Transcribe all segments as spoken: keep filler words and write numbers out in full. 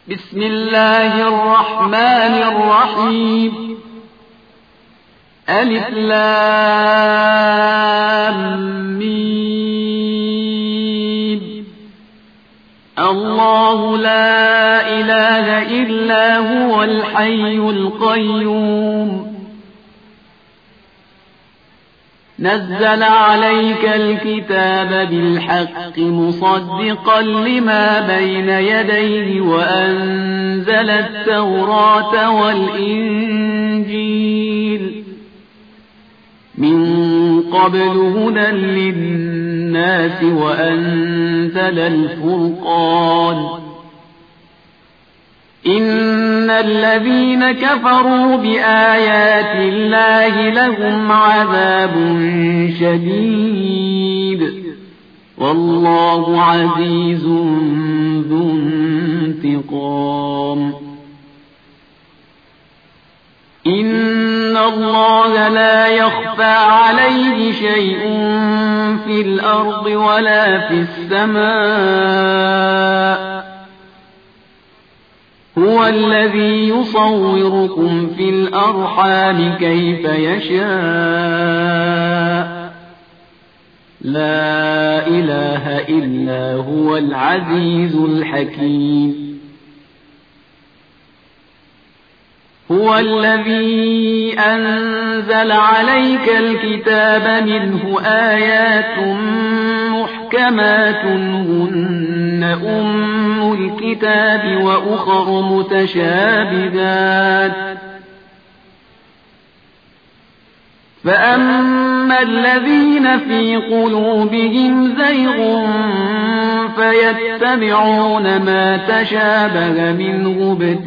بسم الله الرحمن الرحيم. ألف لام ميم. الله لا إله إلا هو الحي القيوم. نزل عليك الكتاب بالحق مصدقا لما بين يديه وأنزل التوراة والإنجيل من قبل هدى للناس وأنزل الفرقان. إن الذين كفروا بآيات الله لهم عذاب شديد والله عزيز ذو انتقام. إن الله لا يخفى عليه شيء في الأرض ولا في السماء. هو الذي يصوركم في الأرحام كيف يشاء. لا إله إلا هو العزيز الحكيم. هو الذي أنزل عليك الكتاب منه آيات محكمات هن أم الكتاب وأخر متشابهات. فأما الذين في قلوبهم زيغ فيتبعون ما تشابه منه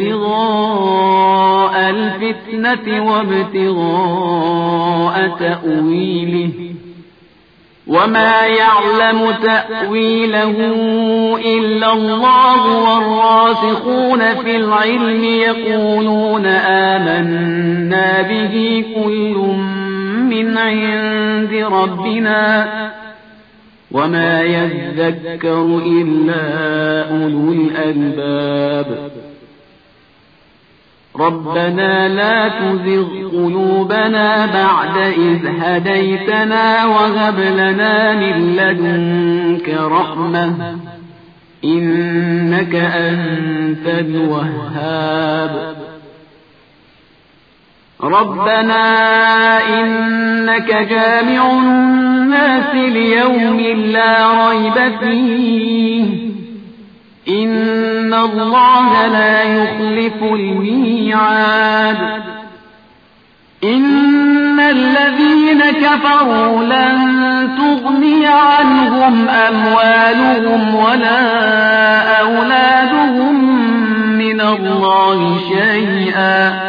ابتغاء الفتنة وابتغاء تأويله وما يعلم تأويله إلا الله والراسخون في العلم يقولون آمنا به كل من عند ربنا وما يذكر إلا أولو الألباب. ربنا لا تزغ قلوبنا بعد إذ هديتنا وهب لنا من لدنك رحمة إنك أنت الوهاب. ربنا إنك جامع الناس ليوم لا ريب فيه إن الله لا يخلف الميعاد. إن الذين كفروا لن تغني عنهم أموالهم ولا أولادهم من الله شيئا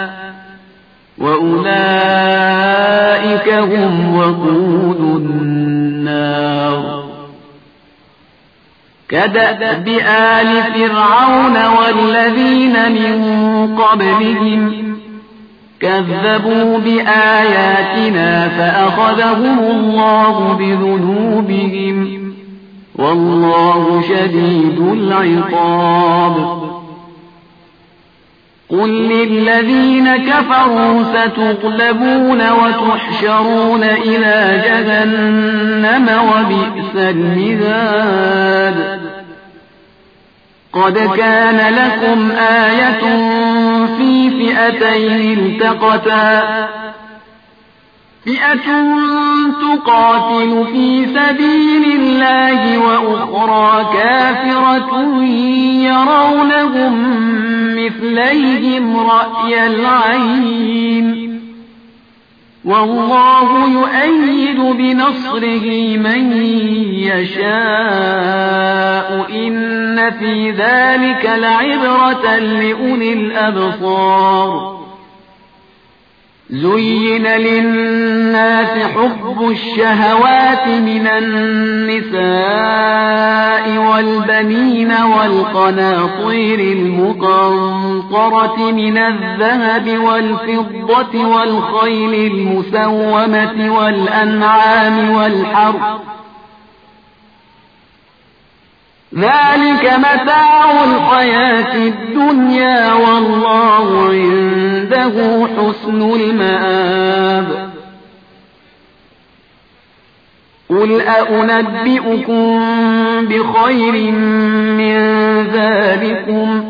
وأولئك هم وقود النار. كدأب آل فرعون والذين من قبلهم كذبوا بآياتنا فأخذهم الله بذنوبهم والله شديد العقاب. قل للذين كفروا ستغلبون وتحشرون إلى جهنم وبئس المهاد. قد كان لكم آية في فئتين التقتا فئة تقاتل في سبيل الله وأخرى كافرة يرونهم مثليهم رأي العين والله يؤيد بنصره من يشاء إن في ذلك لعبرة لأولي الأبصار. زين للناس حب الشهوات من النساء والبنين والقناطير المقنطرة من الذهب والفضة والخيل المسومة والأنعام والحرث ذلك متاع الحياة الدنيا والله عنده حسن المآب قل أأنبئكم بخير من ذلكم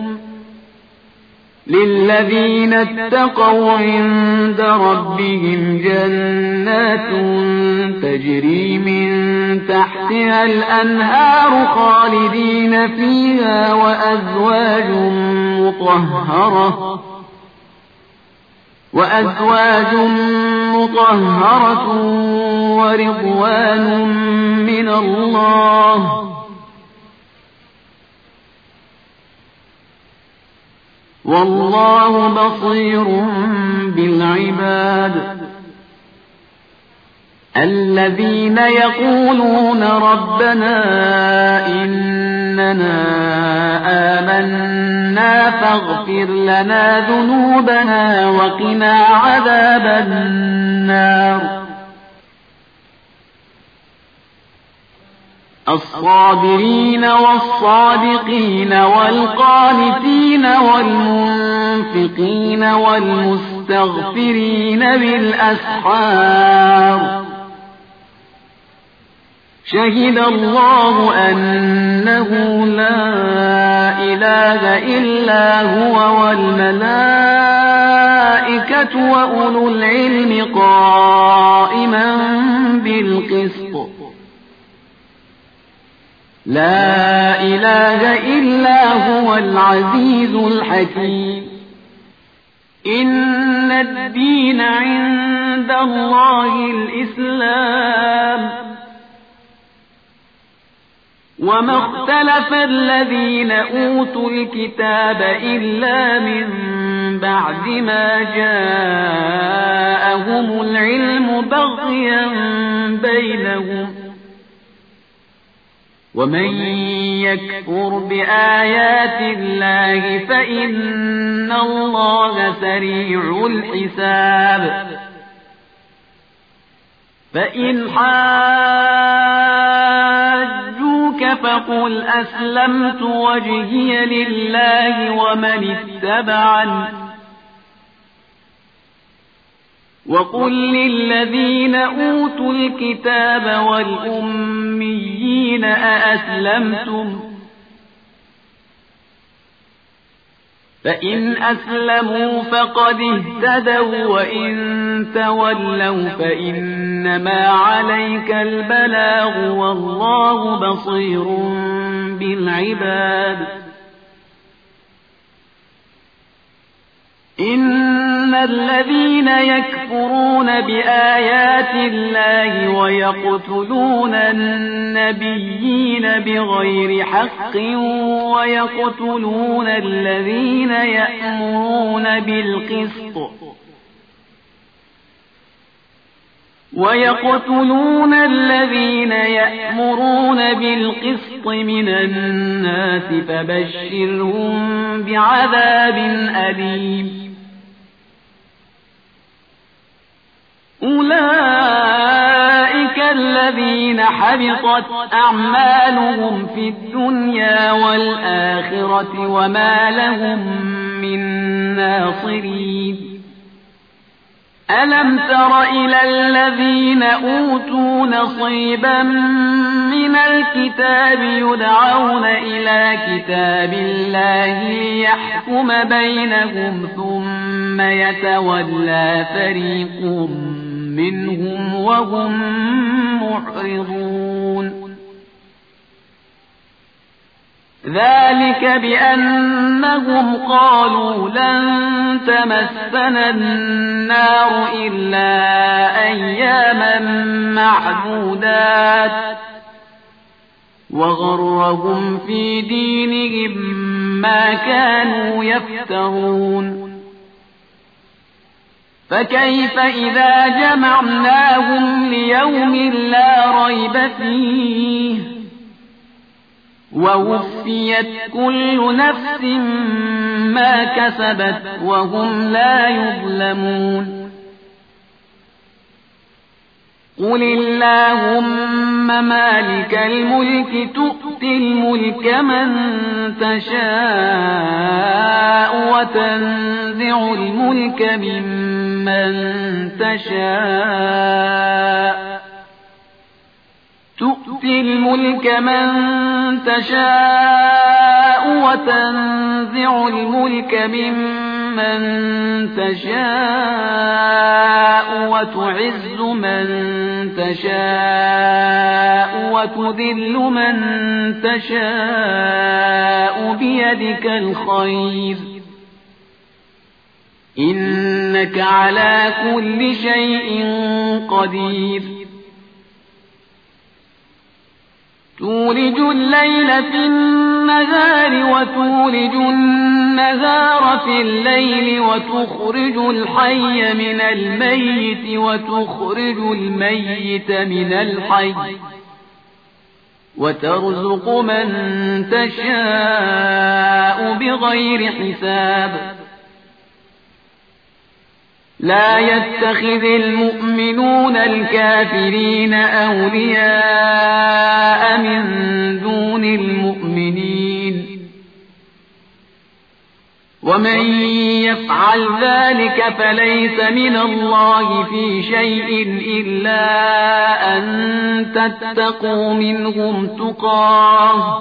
للذين اتقوا عند ربهم جنات تجري من تحتها الأنهار خالدين فيها وأزواج مطهرة وأزواج مطهرة ورضوان من الله والله بصير بالعباد الذين يقولون ربنا إننا آمنا فاغفر لنا ذنوبنا وقنا عذاب النار الصابرين والصادقين والقانتين والمنفقين والمستغفرين بالأسحار شهد الله أنه لا إله إلا هو والملائكة وأولو العلم قائما بالقسط لا إله إلا هو العزيز الحكيم إن الدين عند الله الإسلام وما اختلف الذين أوتوا الكتاب إلا من بعد ما جاءهم العلم بغيا بينهم ومن يكفر بآيات الله فإن الله سريع الحساب فإن حاجوك فقل أسلمت وجهي لله ومن اتبعني وقل للذين أوتوا الكتاب والأميين أأسلمتم فإن أسلموا فقد اهتدوا وإن تولوا فإنما عليك البلاغ والله بصير بالعباد إن الذين يكفرون بآيات الله ويقتلون النبيين بغير حق ويقتلون الذين يأمرون بالقسط ويقتلون الذين يأمرون بالقسط من الناس فبشرهم بعذاب أليم أولئك الذين حبطت أعمالهم في الدنيا والآخرة وما لهم من ناصرين ألم تر إلى الذين أوتوا نصيبا من الكتاب يدعون إلى كتاب الله ليحكم بينهم ثم يتولى فريق منهم وهم معرضون ذلك بأنهم قالوا لن تمسنا النار إلا أياما معدودات وغرهم في دينهم ما كانوا يفترون فكيف إذا جمعناهم ليوم لا ريب فيه ووفيت كل نفس ما كسبت وهم لا يظلمون قل اللهم مالك الملك تؤتي الملك من تشاء وتنزع الملك ممن تشاء تؤتي الملك من تشاء وتنزع الملك ممن تشاء وتعز من تشاء وتذل من تشاء بيدك الخير إنك على كل شيء قدير تولج الليل في النهار وتولج النهار في الليل وتخرج الحي من الميت وتخرج الميت من الحي وترزق من تشاء بغير حساب لا يتخذ المؤمنون الكافرين أولياء من دون المؤمنين ومن يفعل ذلك فليس من الله في شيء إلا أن تتقوا منهم تقاه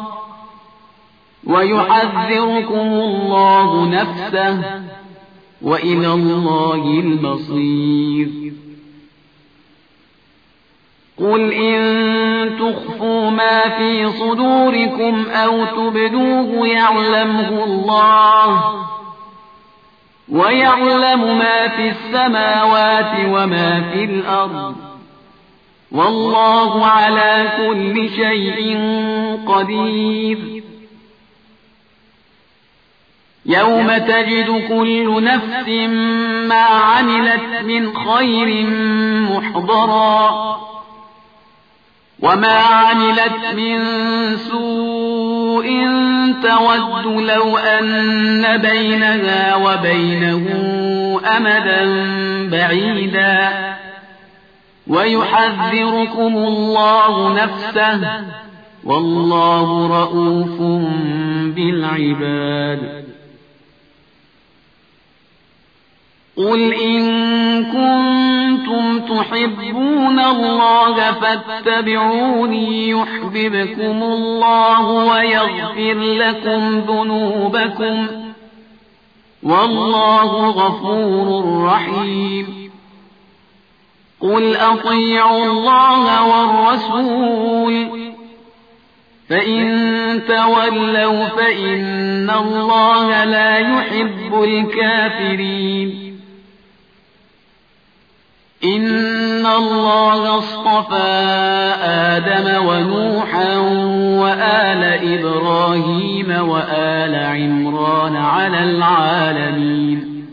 ويحذركم الله نفسه وإلى الله المصير قل إن تخفوا ما في صدوركم أو تبدوه يعلمه الله ويعلم ما في السماوات وما في الأرض والله على كل شيء قدير يوم تجد كل نفس ما عملت من خير محضرا وما عملت من سوء تود لو أن بينها وبينه أمدا بعيدا ويحذركم الله نفسه والله رؤوف بالعباد قل إن كنتم تحبون الله فاتبعوني يحببكم الله ويغفر لكم ذنوبكم والله غفور رحيم قل أطيعوا الله والرسول فإن تولوا فإن الله لا يحب الكافرين إن الله اصطفى آدم ونوحا وآل إبراهيم وآل عمران على العالمين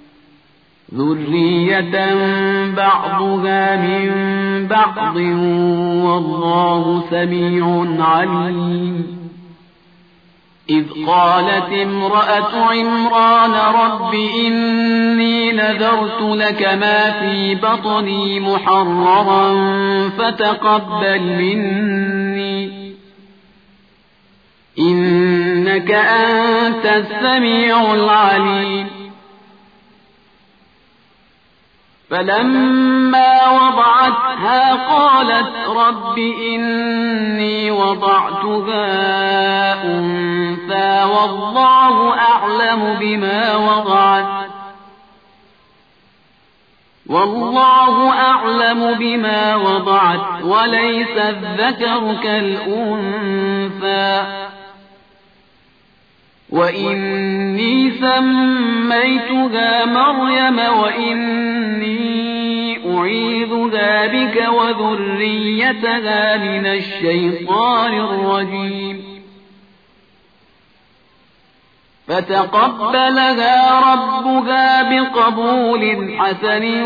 ذرية بعضها من بعض والله سميع عليم إذ قالت امرأة عمران رب إني نذرت لك ما في بطني محررا فتقبل مني إنك أنت السميع العليم فلما وضعتها قالت رب إني وضعتها أنثى والله أعلم بما وضعت والله أعلم بما وضعت وليس الذكر كالأنثى وإني سميتها مريم وإني أعيذها بك وذريتها من الشيطان الرجيم فتقبلها ربها بقبول حسن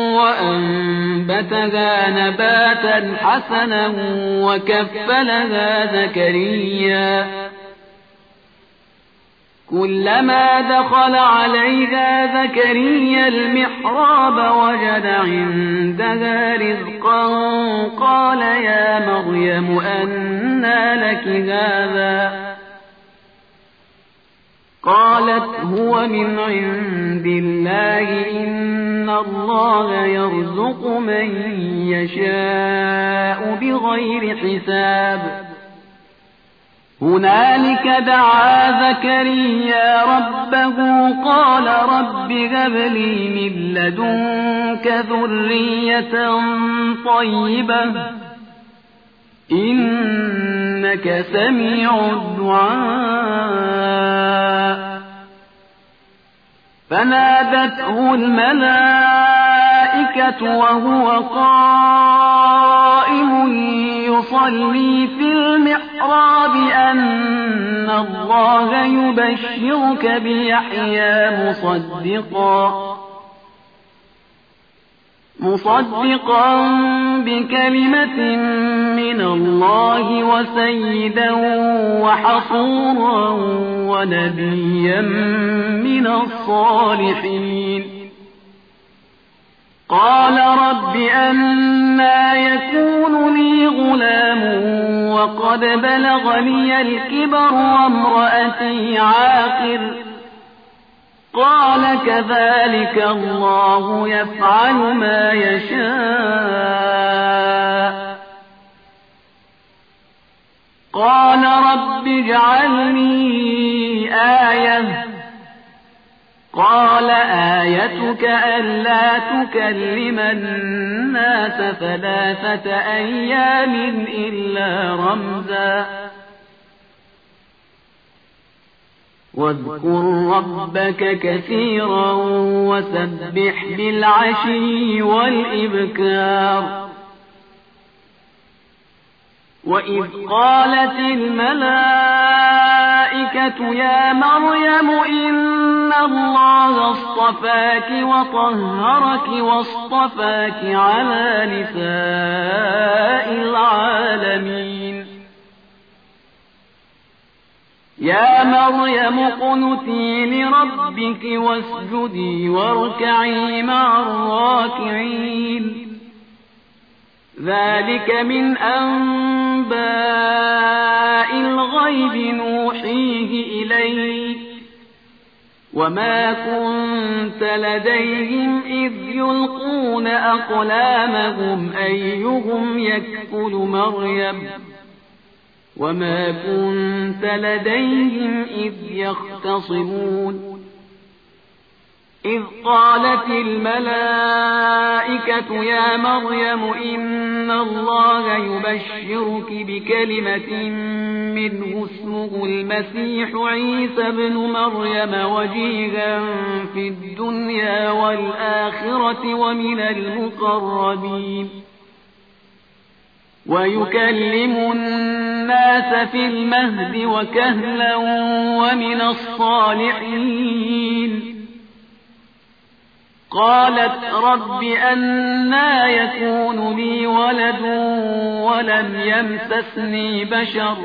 وأنبتها نباتا حسنا وكفلها زكريا كلما دخل عليها زكريا المحراب وجد عندها رزقا قال يا مريم أنى لك هذا قالت هو من عند الله إن الله يرزق من يشاء بغير حساب هنالك دعا زكريا ربه قال رب هب لي من لدنك ذرية طيبة إنك سميع الدعاء فنادته الملائكة وهو قائم يصلي في المحراب أن الله يبشرك بيحيى مصدقا مصدقا بكلمة من الله وسيدا وحصورا ونبيا من الصالحين قال رب أنى يكون لي غلام وقد بلغني الكبر وامرأتي عاقر قال كذلك الله يفعل ما يشاء قال رب اجعلني آية قال آيتك ألا تكلم الناس ثلاثة أيام إلا رمزا واذكر ربك كثيرا وسبح بالعشي والإبكار وإذ قالت الملائكة يا مريم إن الله اصطفاك وطهرك واصطفاك على نساء العالمين يا مريم اقنتي لربك واسجدي واركعي مع الراكعين ذلك من أنباء الغيب نوحيه إليك وما كنت لديهم إذ يلقون أقلامهم أيهم يكفل مريم وما كنت لديهم إذ يختصمون إذ قالت الملائكة يا مريم إن الله يبشرك بكلمة منه اسمه المسيح عيسى بن مريم وجيها في الدنيا والآخرة ومن المقربين ويكلم الناس في المهد وكهلا ومن الصالحين قالت رب أنى يكون لي ولد ولم يمسسني بشر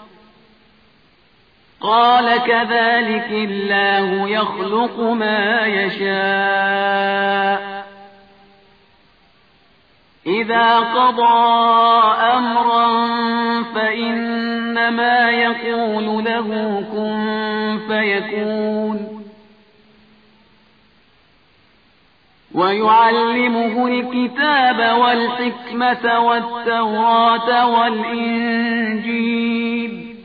قال كذلك الله يخلق ما يشاء إذا قضى أمرا فإنما يقول له كن فيكون ويعلمه الكتاب والحكمة والتوراة والإنجيل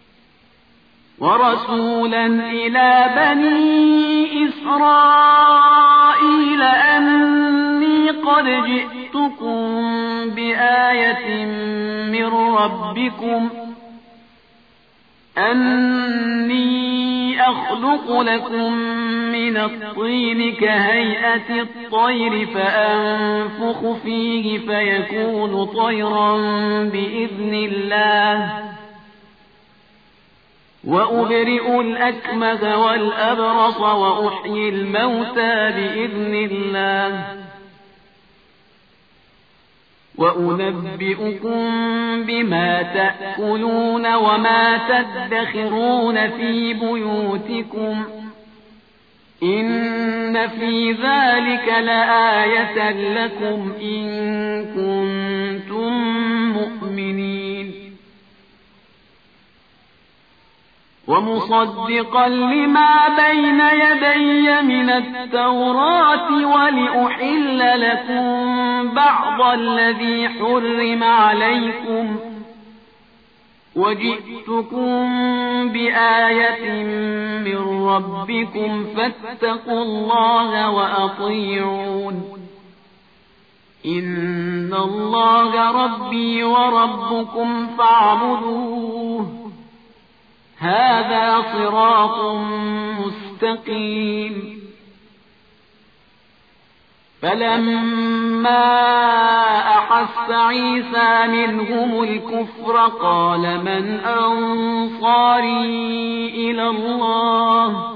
ورسولا إلى بني إسرائيل أني قد جئتكم بآية من ربكم أني أخلق لكم من الطين كهيئة الطير فأنفخ فيه فيكون طيرا بإذن الله وأبرئ الأكمه والأبرص وأحيي الموتى بإذن الله وأنبئكم بما تأكلون وما تدخرون في بيوتكم إن في ذلك لآية لكم إن كنتم مؤمنين ومصدقا لما بين يدي من التوراة ولأحل لكم بعض الذي حرم عليكم وجئتكم بآية من ربكم فاتقوا الله وأطيعون إن الله ربي وربكم فاعبدوه هذا صراط مستقيم فلما أحس عيسى منهم الكفر قال من أنصاري إلى الله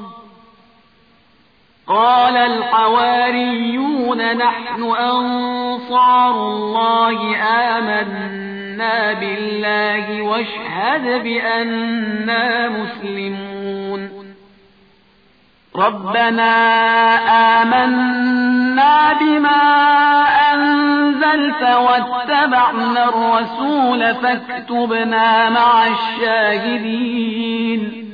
قال الحواريون نحن أنصار الله آمنا بالله واشهد بأننا مسلمون ربنا آمنا بما أنزلت واتبعنا الرسول فاكتبنا مع الشاهدين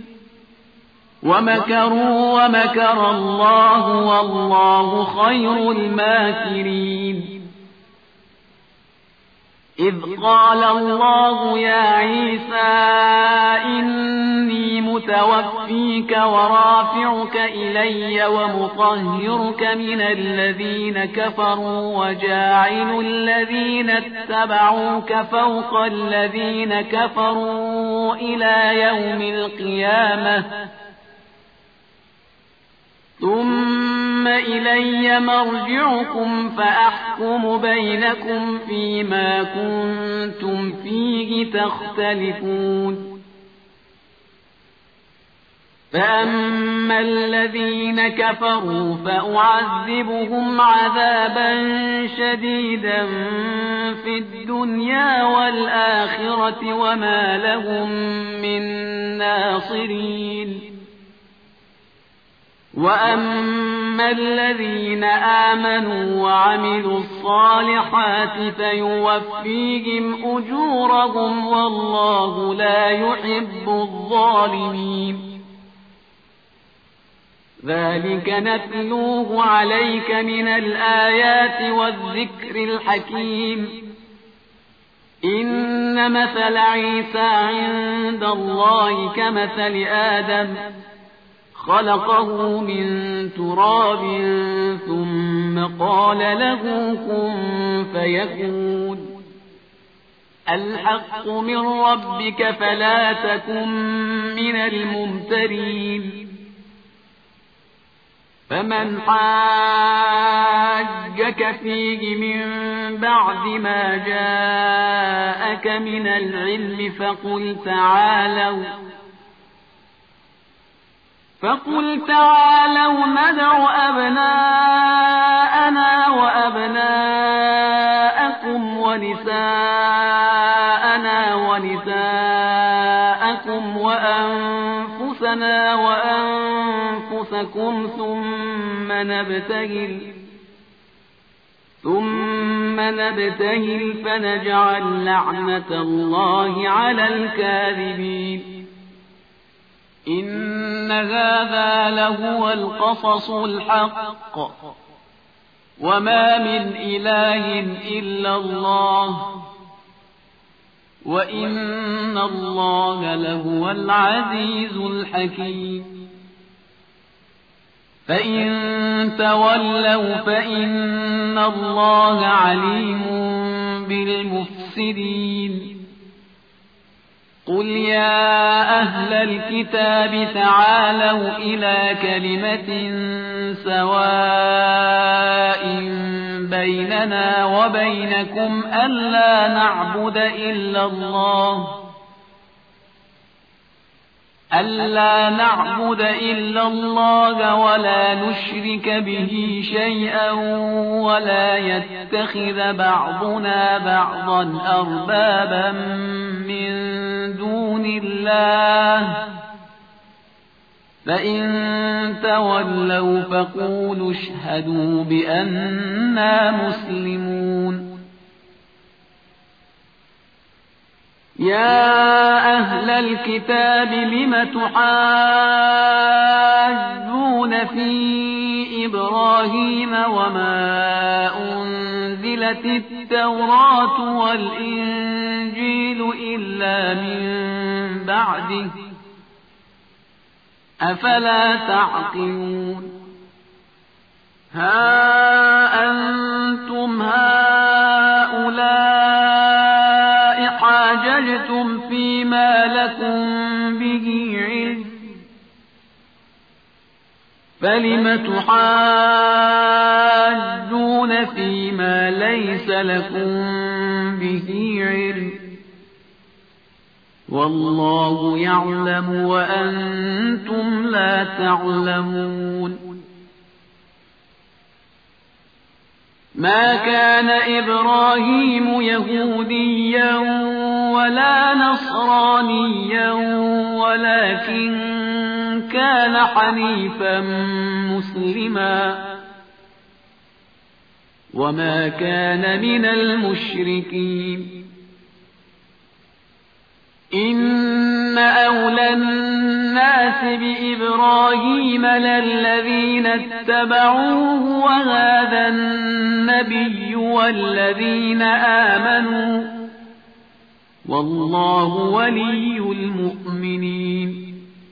ومكروا ومكر الله والله خير الماكرين إذ قال الله يا عيسى إني متوفيك ورافعك إلي ومطهرك من الذين كفروا وجاعل الذين اتبعوك فوق الذين كفروا إلى يوم القيامة ثم إلي مرجعكم فأحكم بينكم فيما كنتم فيه تختلفون فأما الذين كفروا فأعذبهم عذابا شديدا في الدنيا والآخرة وما لهم من ناصرين وأما الذين آمنوا وعملوا الصالحات فيوفيهم أجورهم والله لا يحب الظالمين ذلك نتلوه عليك من الآيات والذكر الحكيم إن مثل عيسى عند الله كمثل آدم خلقه من تراب ثم قال له كن فيكون الحق من ربك فلا تكن من الممترين فمن حاجك فيه من بعد ما جاءك من العلم فقل تعالوا فقل تعالوا ندع أبناءنا وأبناءكم ونساءنا ونساءكم وأنفسنا وأنفسكم ثم نبتهل ثم نبتهل فنجعل لعنة الله على الكاذبين إن هذا لهو القصص الحق وما من إله إلا الله وإن الله لهو العزيز الحكيم فإن تولوا فإن الله عليم بالمفسدين قل يا أهل الكتاب تعالوا إلى كلمة سواء بيننا وبينكم ألا نعبد إلا الله ألا نعبد إلا الله ولا نشرك به شيئا ولا يتخذ بعضنا بعضا أربابا من دون الله فإن تولوا فقولوا اشهدوا بأننا مسلمون. يا أهل الكتاب لم تحاجون في إبراهيم وما أنزلت التوراة والإنجيل إلا من بعده أفلا تعقلون. ها أنتم هؤلاء حاججتم فيما لكم به علم فلم تحاجون فيما ليس لكم به علم والله يعلم وأنتم لا تعلمون. ما كان إبراهيم يهوديا ولا نصرانيا ولكن كان حنيفا مسلما وما كان من المشركين. إن أولى الناس بإبراهيم للذين اتبعوه وهذا النبي والذين آمنوا والله ولي المؤمنين.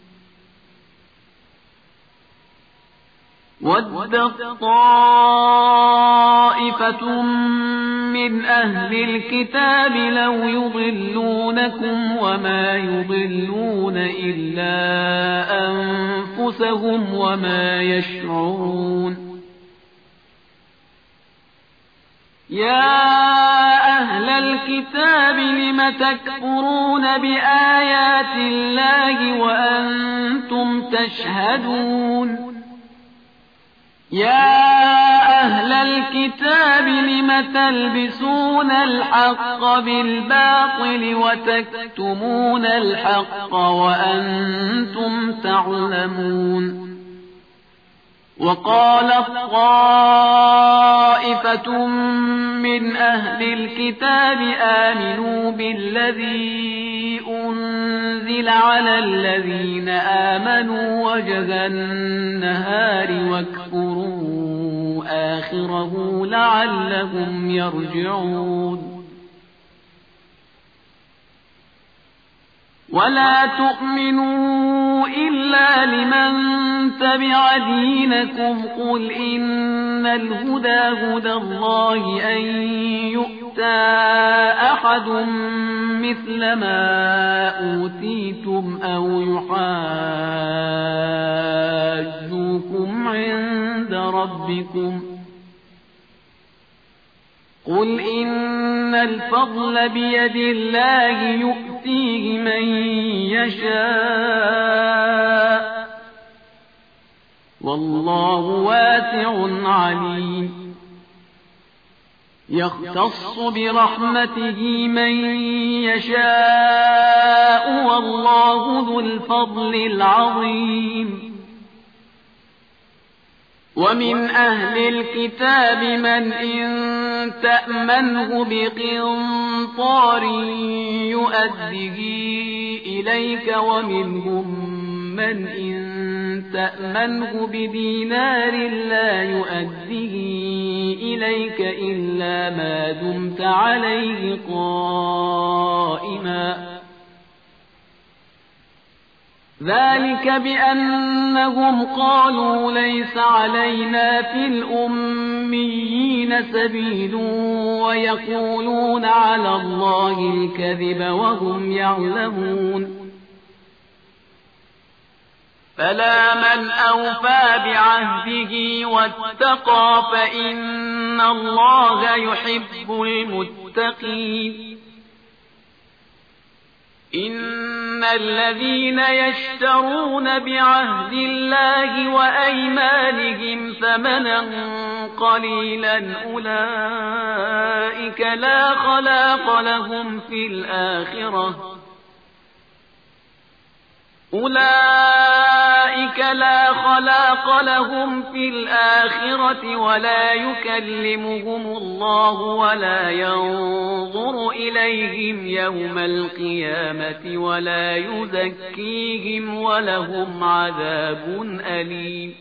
ودت طائفة من أهل الكتاب لو يضلونكم وما يضلون إلا أنفسهم وما يشعرون. يا أهل الكتاب لم تكفرون بآيات الله وأنتم تشهدون. يا أهل الكتاب لم تلبسون الحق بالباطل وتكتمون الحق وأنتم تعلمون. وقالت طائفة من أهل الكتاب آمنوا بالذي أنزل على الذين آمنوا وجه النهار واكفروا آخره لعلهم يرجعون. ولا تؤمنوا إلا لمن تبع دينكم قل إن الهدى هدى الله أن يؤتى أحد مثل ما أوتيتم أو يحاجوكم عند ربكم قل إن الفضل بيد الله يؤتيه من يشاء والله واسع عليم. يختص برحمته من يشاء والله ذو الفضل العظيم. ومن أهل الكتاب من إن تأمنه بقنطار يؤده إليك ومنهم من إن تأمنه بدينار لا يؤده إليك إلا ما دمت عليه قائما ذلك بأنهم قالوا ليس علينا في الأميين سبيل ويقولون على الله الكذب وهم يعلمون. فلا من أوفى بعهده واتقى فإن الله يحب المتقين. إن الذين يشترون بعهد الله وأيمانهم ثمنا قليلا أولئك لا خلاق لهم في الآخرة أولئك لا خلاق لهم في الآخرة ولا يكلمهم الله ولا ينظر إليهم يوم القيامة ولا يزكيهم ولهم عذاب أليم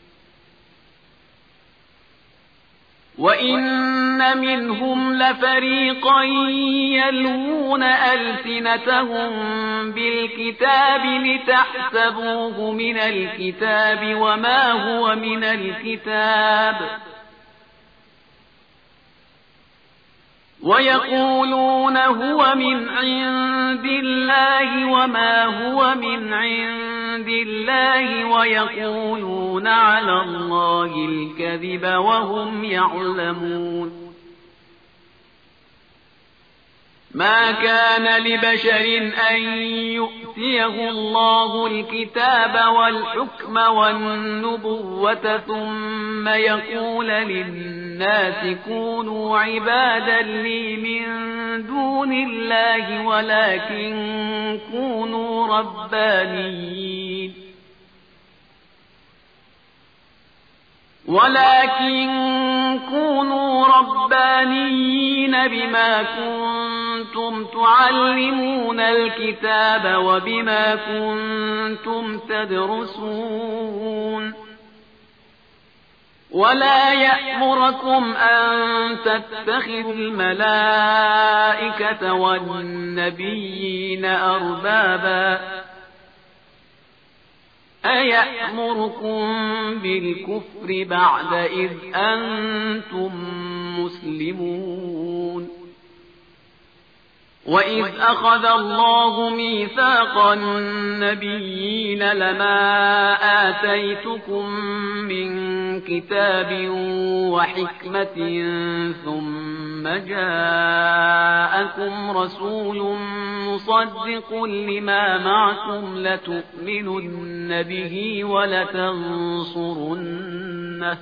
وإن منهم لفريقا يلوون ألسنتهم بالكتاب لتحسبوه من الكتاب وما هو من الكتاب ويقولون هو من عند الله وما هو من عند الله ويقولون على الله الكذب وهم يعلمون ما كان لبشر أن يؤتيه الله الكتاب والحكم والنبوة ثم يقول للناس كونوا عبادا لي من دون الله ولكن كونوا ربانيين ولكن كونوا ربانيين بما كنتم تعلمون الكتاب وبما كنتم تدرسون ولا يأمركم أن تتخذوا الملائكة والنبيين أربابا أيأمركم بالكفر بعد إذ أنتم مسلمون وإذ أخذ الله ميثاق النبيين لما آتيتكم من كتاب وحكمة ثم جاءكم رسول مصدق لما معكم لتؤمنن به ولتنصرنه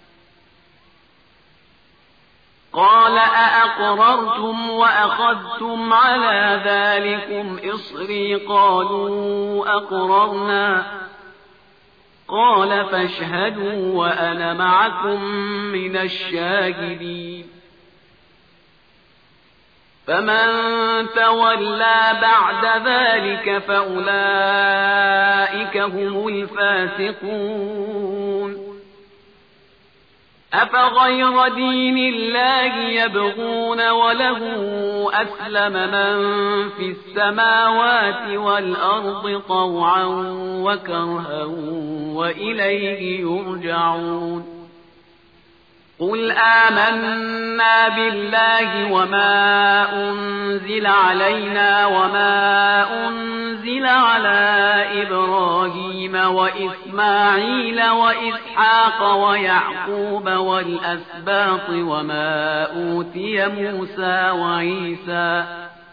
قال أأقررتم وأخذتم على ذلكم إصري قالوا أقررنا قال فاشهدوا وأنا معكم من الشاهدين فمن تولى بعد ذلك فأولئك هم الفاسقون أفغير دين الله يبغون وله أسلم من في السماوات والأرض طوعا وكرها وإليه يرجعون قل آمنا بالله وما أنزل علينا وما أنزل على إبراهيم وإسماعيل وإسحاق ويعقوب والأسباط وما أوتي موسى وعيسى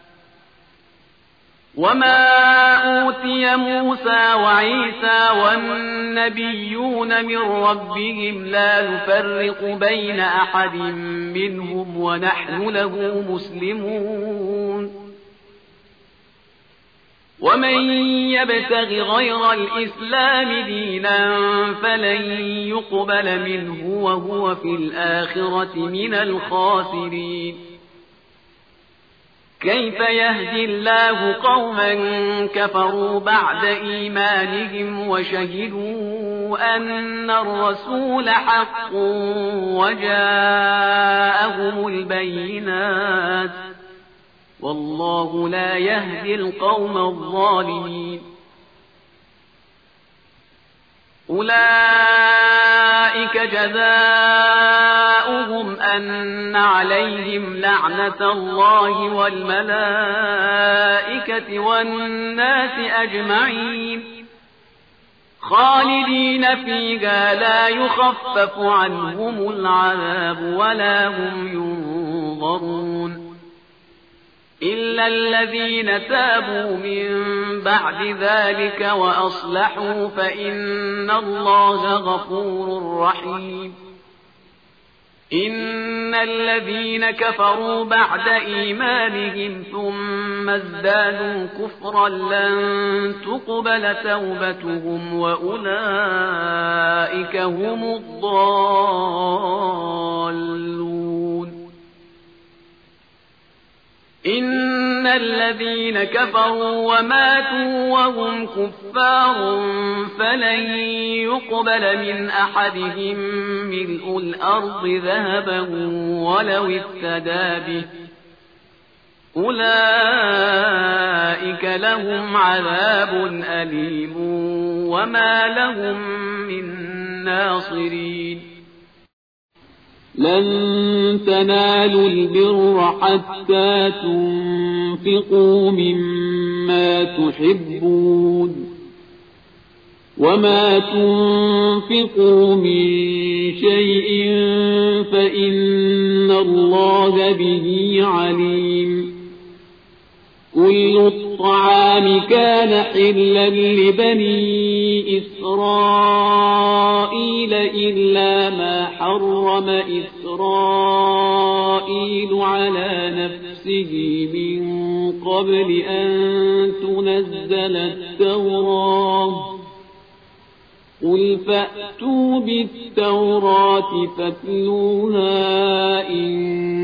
وما أوتي موسى وعيسى والنبيون من ربهم لا نفرق بين أحد منهم ونحن له مسلمون ومن يبتغ غير الإسلام دينا فلن يقبل منه وهو في الآخرة من الخاسرين كيف يهدي الله قوما كفروا بعد إيمانهم وشهدوا أن الرسول حق وجاءهم البينات والله لا يهدي القوم الظالمين أولئك جزاؤهم أن عليهم لعنة الله والملائكة والناس أجمعين خالدين فيها لا يخفف عنهم العذاب ولا هم ينظرون إلا الذين تابوا من بعد ذلك وأصلحوا فإن الله غفور رحيم. إن الذين كفروا بعد إيمانهم ثم ازدادوا كفرا لن تقبل توبتهم وأولئك هم الضالون. إن الذين كفروا وماتوا وهم كفار فلن يقبل من أحدهم ملء الأرض ذهبا ولو افتدى به أولئك لهم عذاب أليم وما لهم من ناصرين. لن تنالوا البر حتى تنفقوا مما تحبون وما تنفقوا من شيء فإن الله به عليم. كل الطعام كان حلا لبني إسرائيل إلا ما حرم إسرائيل على نفسه من قبل أن تنزل التوراة. قل فأتوا بالتوراة فاتلوها إن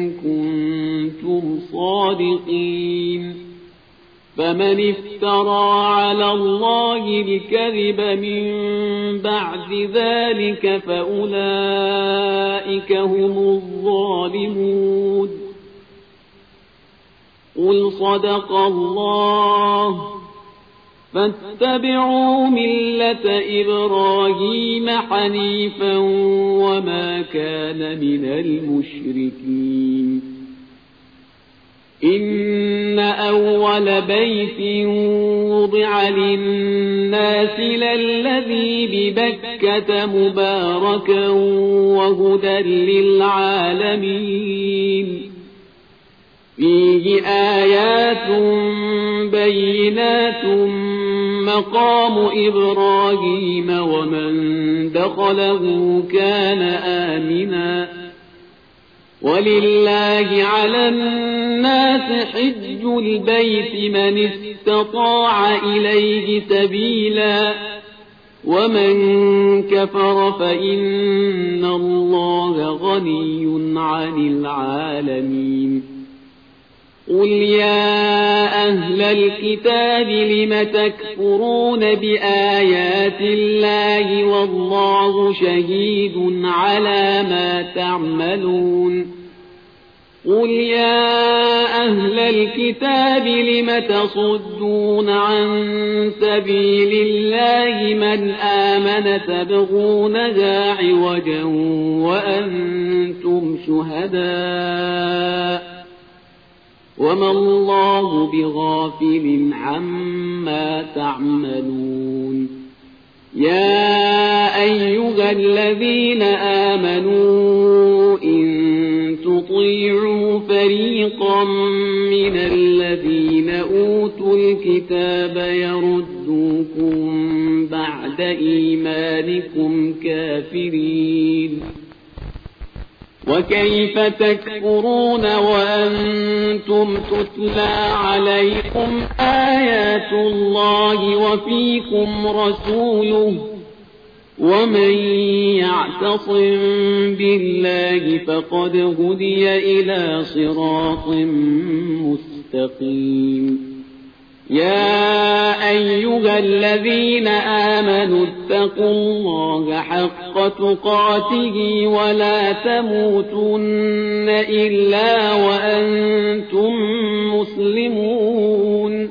كنتم صادقين. فمن افترى على الله الكذب من بعد ذلك فأولئك هم الظالمون. قل صدق الله فاتبعوا ملة إبراهيم حنيفا وما كان من المشركين. إن أول بيت وضع للناس للذي ببكة مباركا وهدى للعالمين. فيه آيات بينات مقام إبراهيم ومن دخله كان آمنا. ولله على الناس حج البيت من استطاع إليه سبيلا ومن كفر فإن الله غني عن العالمين. قل يا أهل الكتاب لم تكفرون بآيات الله والله شهيد على ما تعملون. قل يا أهل الكتاب لم تصدون عن سبيل الله من آمن تبغونها عوجا وأنتم شهداء وما الله بغافل عما تعملون. يا أيها الذين آمنوا إن تطيعوا فريقا من الذين أوتوا الكتاب يردوكم بعد إيمانكم كافرين. وكيف تكفرون وأنتم تتلى عليكم آيات الله وفيكم رسوله ومن يعتصم بالله فقد هدي إلى صراط مستقيم. يا أيها الذين آمنوا اتقوا الله حق تقاته ولا تموتن إلا وأنتم مسلمون.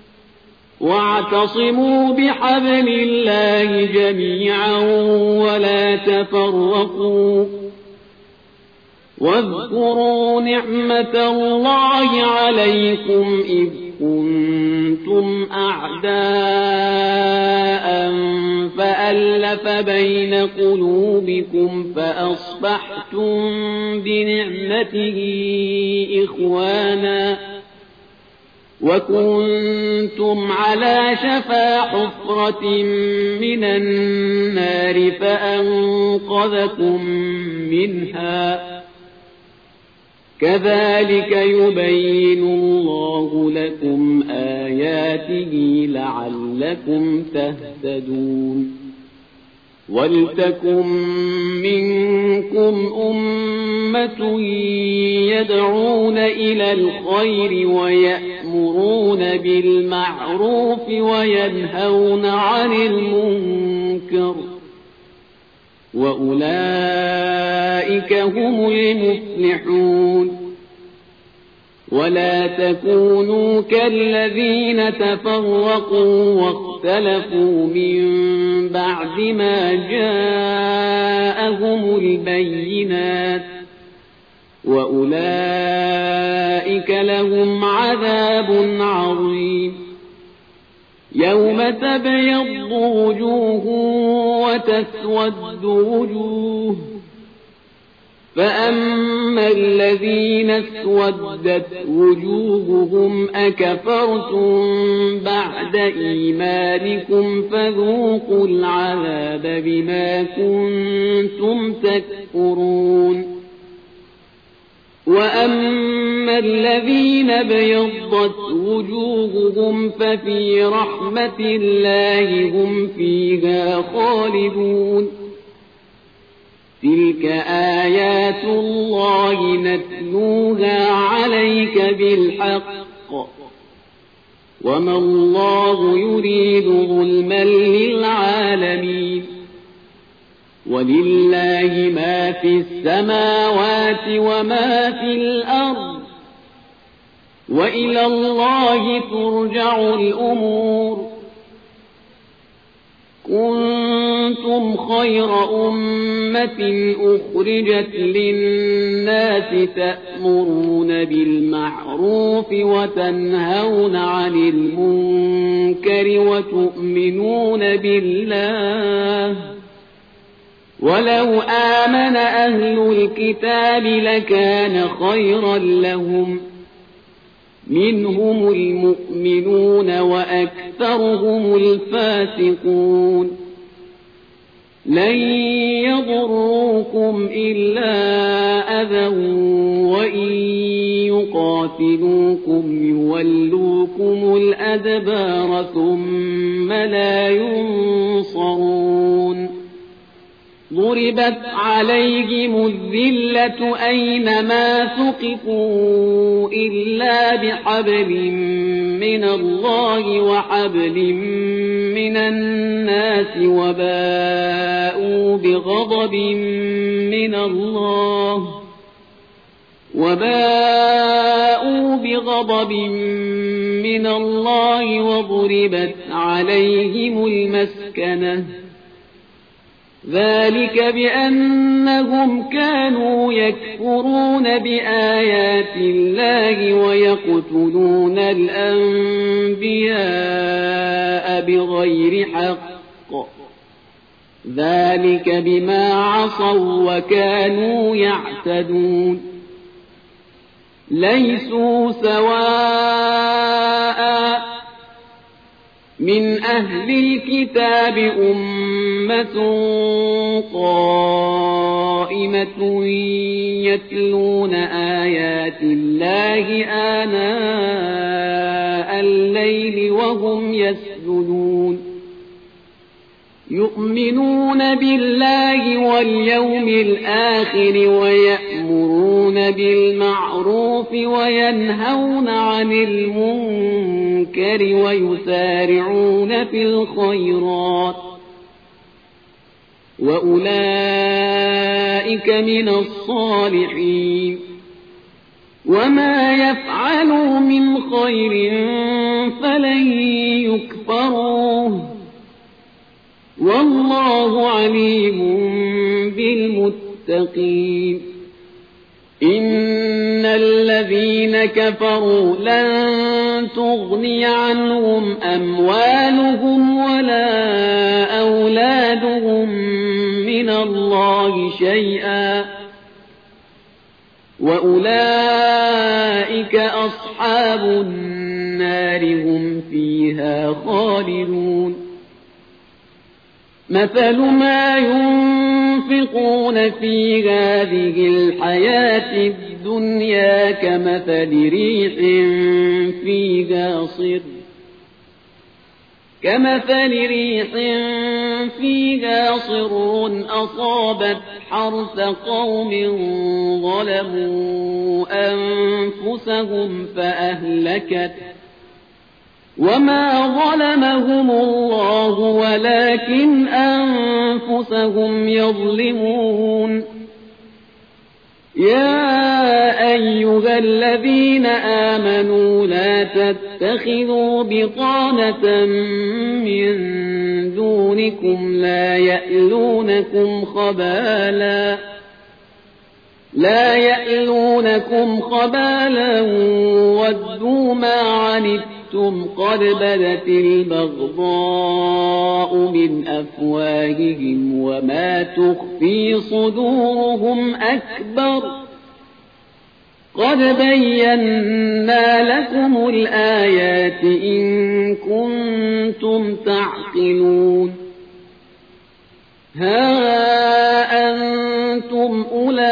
واعتصموا بحبل الله جميعا ولا تفرقوا. واذكروا نعمة الله عليكم إذ كنتم أعداء فألف بين قلوبكم فأصبحتم بنعمته إخوانا وكنتم على شفا حفرة من النار فأنقذكم منها كذلك يبين الله لكم آياته لعلكم تهتدون ولتكن منكم أمة يدعون إلى الخير ويأمرون بالمعروف وينهون عن المنكر وأولئك هم المفلحون ولا تكونوا كالذين تفرقوا واختلفوا من بعد ما جاءهم البينات وأولئك لهم عذاب عظيم يوم تبيض وجوه وتسود وجوه فأما الذين اسودت وجوههم أكفرتم بعد إيمانكم فذوقوا العذاب بما كنتم تكفرون وأما الذين بيضت وجوههم ففي رحمة الله هم فيها خالدون تلك آيات الله نتلوها عليك بالحق وما الله يريد ظلما للعالمين ولله ما في السماوات وما في الأرض وإلى الله ترجع الأمور كنتم خير أمة أخرجت للناس تأمرون بالمعروف وتنهون عن المنكر وتؤمنون بالله ولو آمن أهل الكتاب لكان خيرا لهم منهم المؤمنون وأكثرهم الفاسقون لن يضروكم إلا أذى وإن يقاتلوكم يولوكم الأدبار ثم لا ينصرون ضربت عليهم الذلة أينما ثقفوا إلا بحبل من الله وحبل من الناس وباءوا بغضب من الله وباءوا بغضب من الله وضربت عليهم المسكنة ذلك بأنهم كانوا يكفرون بآيات الله ويقتلون الأنبياء بغير حق ذلك بما عصوا وكانوا يعتدون ليسوا سواء من أهل الكتاب أمة قائمة يتلون آيات الله آناء الليل وهم يسجدون يؤمنون بالله واليوم الآخر ويأمرون بالمعروف وينهون عن المنكر ويسارعون في الخيرات وأولئك من الصالحين وما يفعلوا من خير فلن يكفروه والله عليم بالمتقين إن الذين كفروا لن تغني عنهم أموالهم ولا أولادهم من الله شيئا وأولئك أصحاب النار النار هم فيها خالدون مثل ما ينفقون في هذه الحياة الدنيا كمثل ريح فيها صر كمثل ريح فيها صر أصابت حرث قوم ظلموا أنفسهم فأهلكت وما ظلمهم الله ولكن أنفسهم يظلمون يا أيها الذين آمنوا لا تتخذوا بطانة من دونكم لا يألونكم خبالا لا يألونكم خبالا ودوا ما عنتم قد بدت البغضاء من أفواههم وما تخفي صدورهم أكبر قد بينا لكم الآيات إن كنتم تعقلون ها أنتم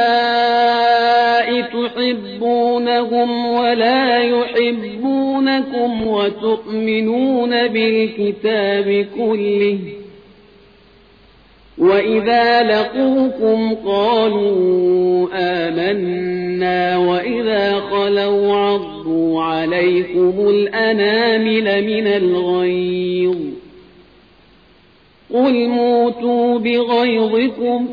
أولئك تحبونهم ولا يحبونكم وتؤمنون بالكتاب كله وإذا لقوكم قالوا آمنا وإذا خلوا عضوا عليكم الأنامل من الغيظ قل موتوا بغيظكم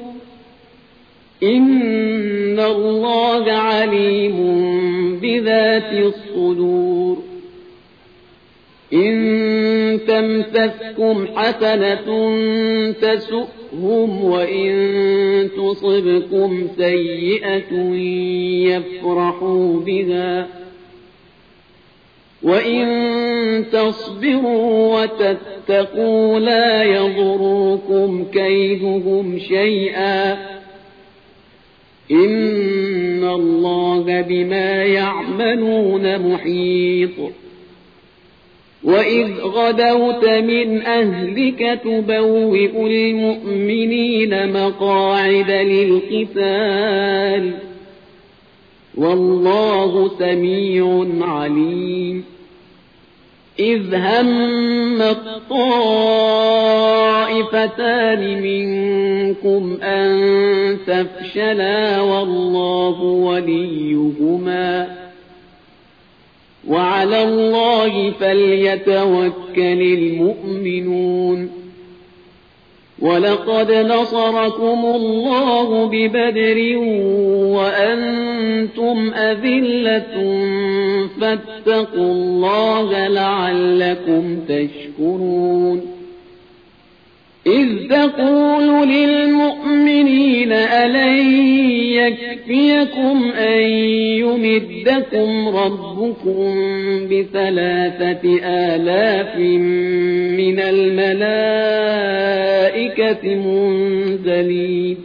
إن الله عليم بذات الصدور إن تمسسكم حسنة تسؤهم وإن تصبكم سيئة يفرحوا بها وإن تصبروا وتتقوا لا يضركم كيدهم شيئا إن الله بما يعملون محيط وإذ غدوت من أهلك تبوئ المؤمنين مقاعد للقتال والله سميع عليم إذ هم الطائفتان منكم أن تفشلا والله وليهما وعلى الله فليتوكل المؤمنون ولقد نصركم الله ببدر وأنتم أذلة فاتقوا الله لعلكم تشكرون إذ تقول للمؤمنين ألن يكفيكم أن يمدكم ربكم بثلاثة آلاف من الملائكة منزلين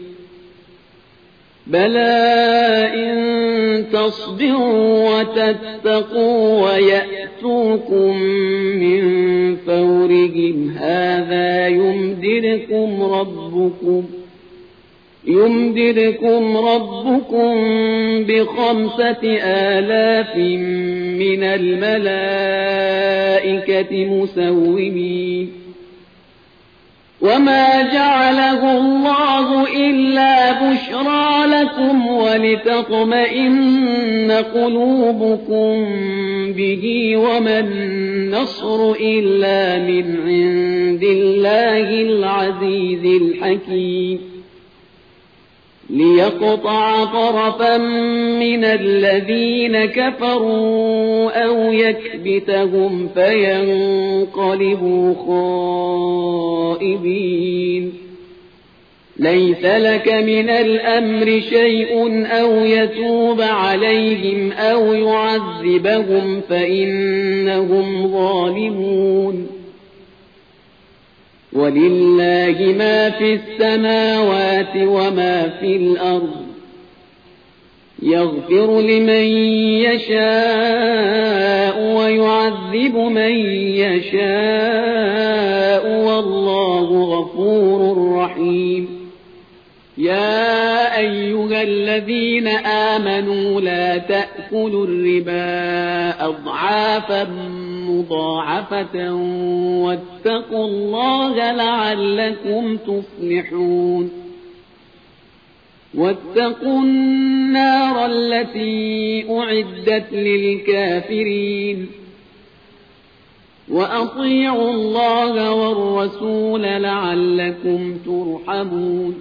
بلى إن تصبروا وتتقوا ويأتوكم من فورهم هذا يمددكم ربكم يمددكم ربكم بخمسة آلاف من الملائكة مسومين وما جعله الله إلا بشرى لكم ولتطمئن قلوبكم به وما النصر إلا من عند الله العزيز الحكيم ليقطع طرفا من الذين كفروا أو يكبتهم فينقلبوا خائبين ليس لك من الأمر شيء أو يتوب عليهم أو يعذبهم فإنهم ظالمون ولله ما في السماوات وما في الأرض يغفر لمن يشاء ويعذب من يشاء والله غفور رحيم يا أيها الذين آمنوا لا تأكلوا الربا أضعافا مضاعفة واتقوا الله لعلكم تفلحون واتقوا النار التي أعدت للكافرين وأطيعوا الله والرسول لعلكم ترحمون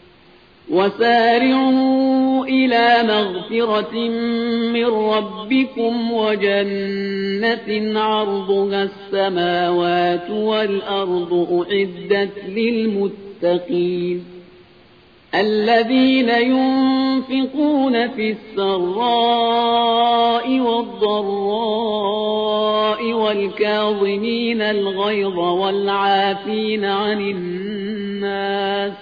وسارعوا إلى مغفرة من ربكم وجنة عرضها السماوات والأرض أعدت للمتقين الذين ينفقون في السراء والضراء والكاظمين الغيظ والعافين عن الناس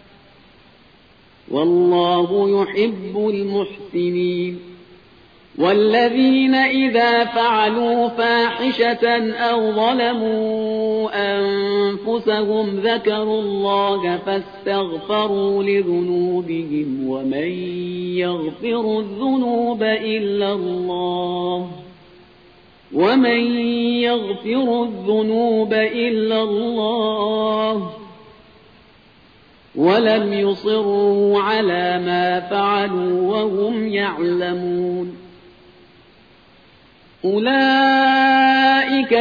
والله يحب المحسنين والذين إذا فعلوا فاحشة أو ظلموا أنفسهم ذكروا الله فاستغفروا لذنوبهم ومن يغفر الذنوب إلا الله ومن يغفر الذنوب إلا الله ولم يصروا على ما فعلوا وهم يعلمون أولئك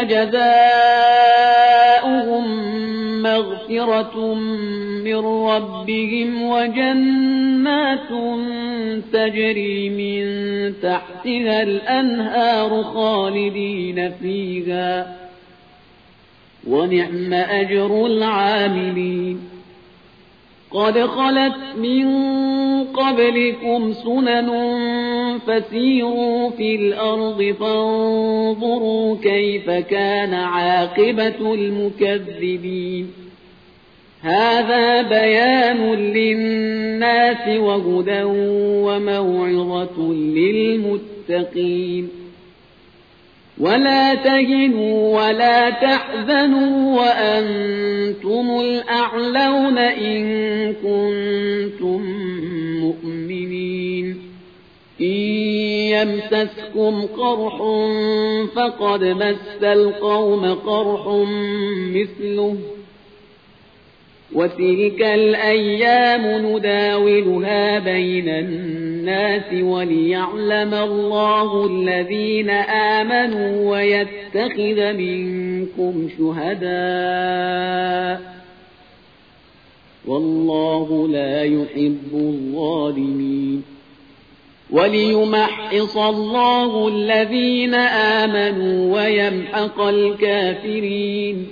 جزاؤهم مغفرة من ربهم وجنات تجري من تحتها الأنهار خالدين فيها ونعم أجر العاملين قد خلت من قبلكم سنن فسيروا في الأرض فانظروا كيف كان عاقبة المكذبين هذا بيان للناس وهدى وموعظة للمتقين ولا تهنوا ولا تحزنوا وأنتم الأعلون إن كنتم مؤمنين إن يمسسكم قرح فقد مس القوم قرح مثله وتلك الأيام نداولها بين الناس وليعلم الله الذين آمنوا ويتخذ منكم شهداء والله لا يحب الظالمين وليمحص الله الذين آمنوا ويمحق الكافرين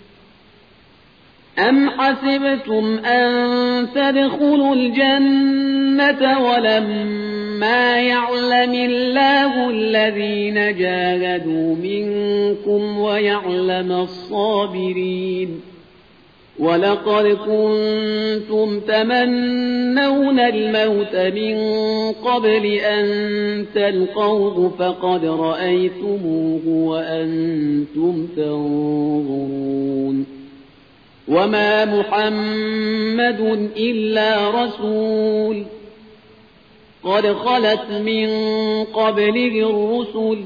أم حسبتم أن تدخلوا الجنة ولما يعلم الله الذين جاهدوا منكم ويعلم الصابرين ولقد كنتم تمنون الموت من قبل أن تلقوه فقد رأيتموه وأنتم تنظرون وما محمد إلا رسول قد خلت من قبله الرسل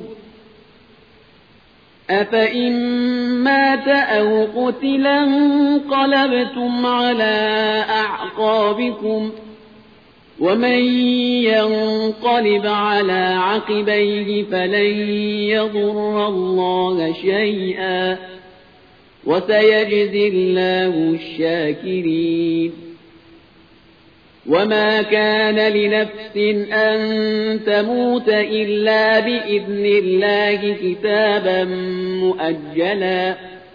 أفإن مات أو قتل انقلبتم على أعقابكم ومن ينقلب على عقبيه فلن يضر الله شيئا وسيجزي الله الشاكرين وما كان لنفس أن تموت إلا بإذن الله كتابا مؤجلا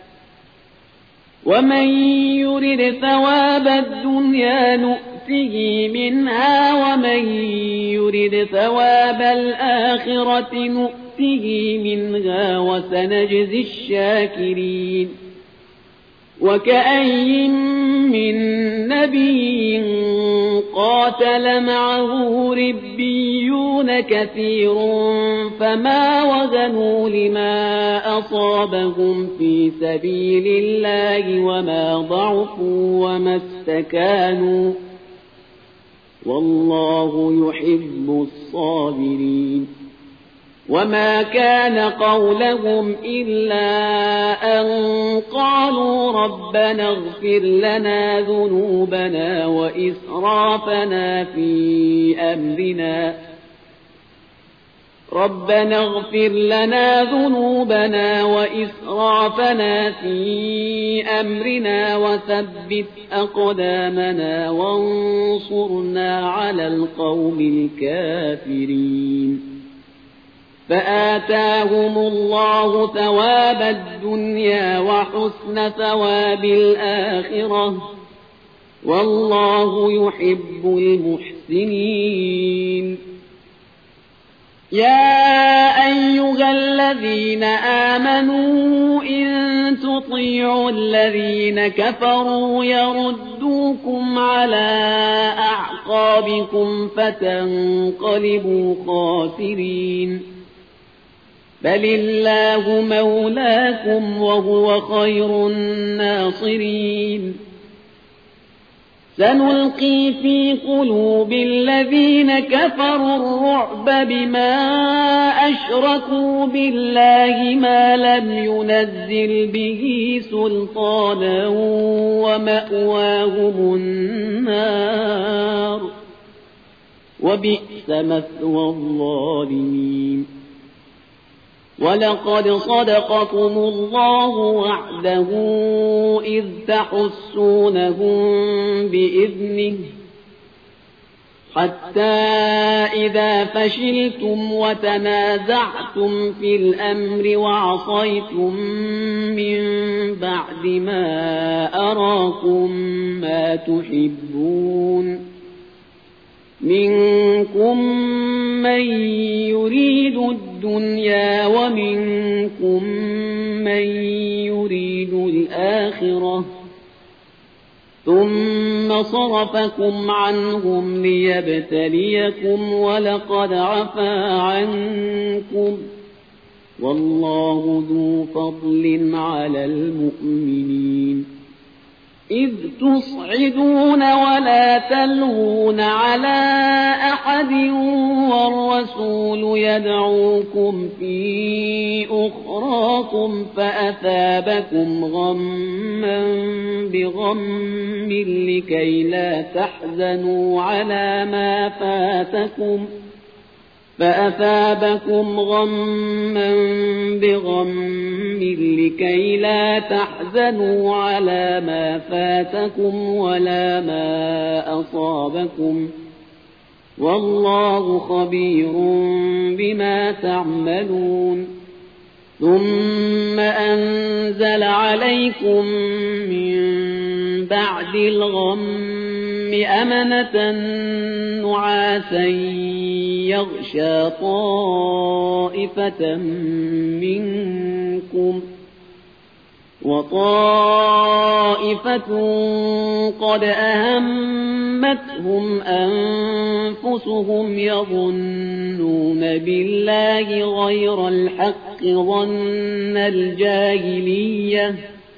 ومن يرد ثواب الدنيا نؤته منها ومن يرد ثواب الآخرة نؤته منها وسنجزي الشاكرين وكأين من نبي قاتل معه ربيون كثير فما وهنوا لما أصابهم في سبيل الله وما ضعفوا وما استكانوا والله يحب الصابرين وما كان قولهم إلا أن قالوا ربنا اغفر لنا ذنوبنا وإسرافنا في أمرنا ربنا اغفر لنا ذنوبنا وإسرافنا في أمرنا وثبت أقدامنا وانصرنا على القوم الكافرين فآتاهم الله ثواب الدنيا وحسن ثواب الآخرة والله يحب المحسنين يا أيها الذين آمنوا إن تطيعوا الذين كفروا يردوكم على أعقابكم فتنقلبوا خاسرين بل الله مولاكم وهو خير الناصرين سنلقي في قلوب الذين كفروا الرعب بما أشركوا بالله ما لم ينزل به سلطانا ومأواهم النار وبئس مثوى الظالمين ولقد صدقكم الله وعده إذ تحسونهم بإذنه حتى إذا فشلتم وتنازعتم في الأمر وعصيتم من بعد ما أراكم ما تحبون منكم من يريد الدنيا ومنكم من يريد الآخرة ثم صرفكم عنهم ليبتليكم ولقد عفا عنكم والله ذو فضل على المؤمنين إذ تصعدون ولا تلوون على أحد والرسول يدعوكم في أخراكم فأثابكم غما بغم لكي لا تحزنوا على ما فاتكم فأثابكم غما بغم لكي لا تحزنوا على ما فاتكم ولا ما أصابكم والله خبير بما تعملون ثم أنزل عليكم من بعد الغم أمنة نعاسا يغشى طائفة منكم وطائفة قد أهمتهم أنفسهم يظنون بالله غير الحق ظن الجاهلية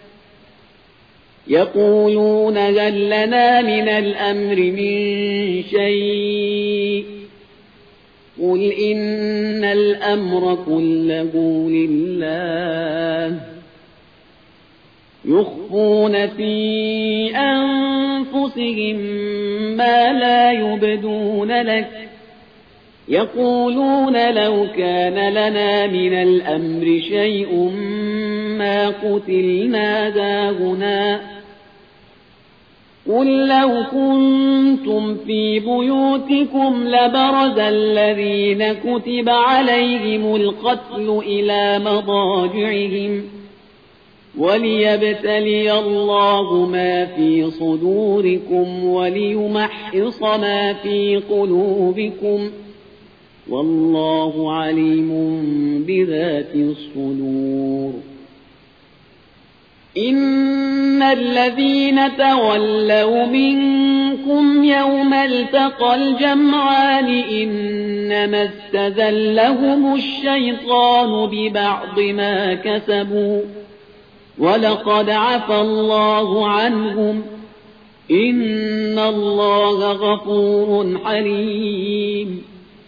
يقولون هل لنا من الأمر من شيء قل إن الأمر كله لله يخفون في أنفسهم ما لا يبدون لك يقولون لو كان لنا من الأمر شيء ما قتلنا داهنا قل لو كنتم في بيوتكم لبرز الذين كتب عليهم القتل إلى مضاجعهم وليبتلي الله ما في صدوركم وليمحص ما في قلوبكم والله عليم بذات الصدور إن الذين تولوا منكم يوم التقى الجمعان إنما استزلهم الشيطان ببعض ما كسبوا ولقد عفى الله عنهم إن الله غفور حليم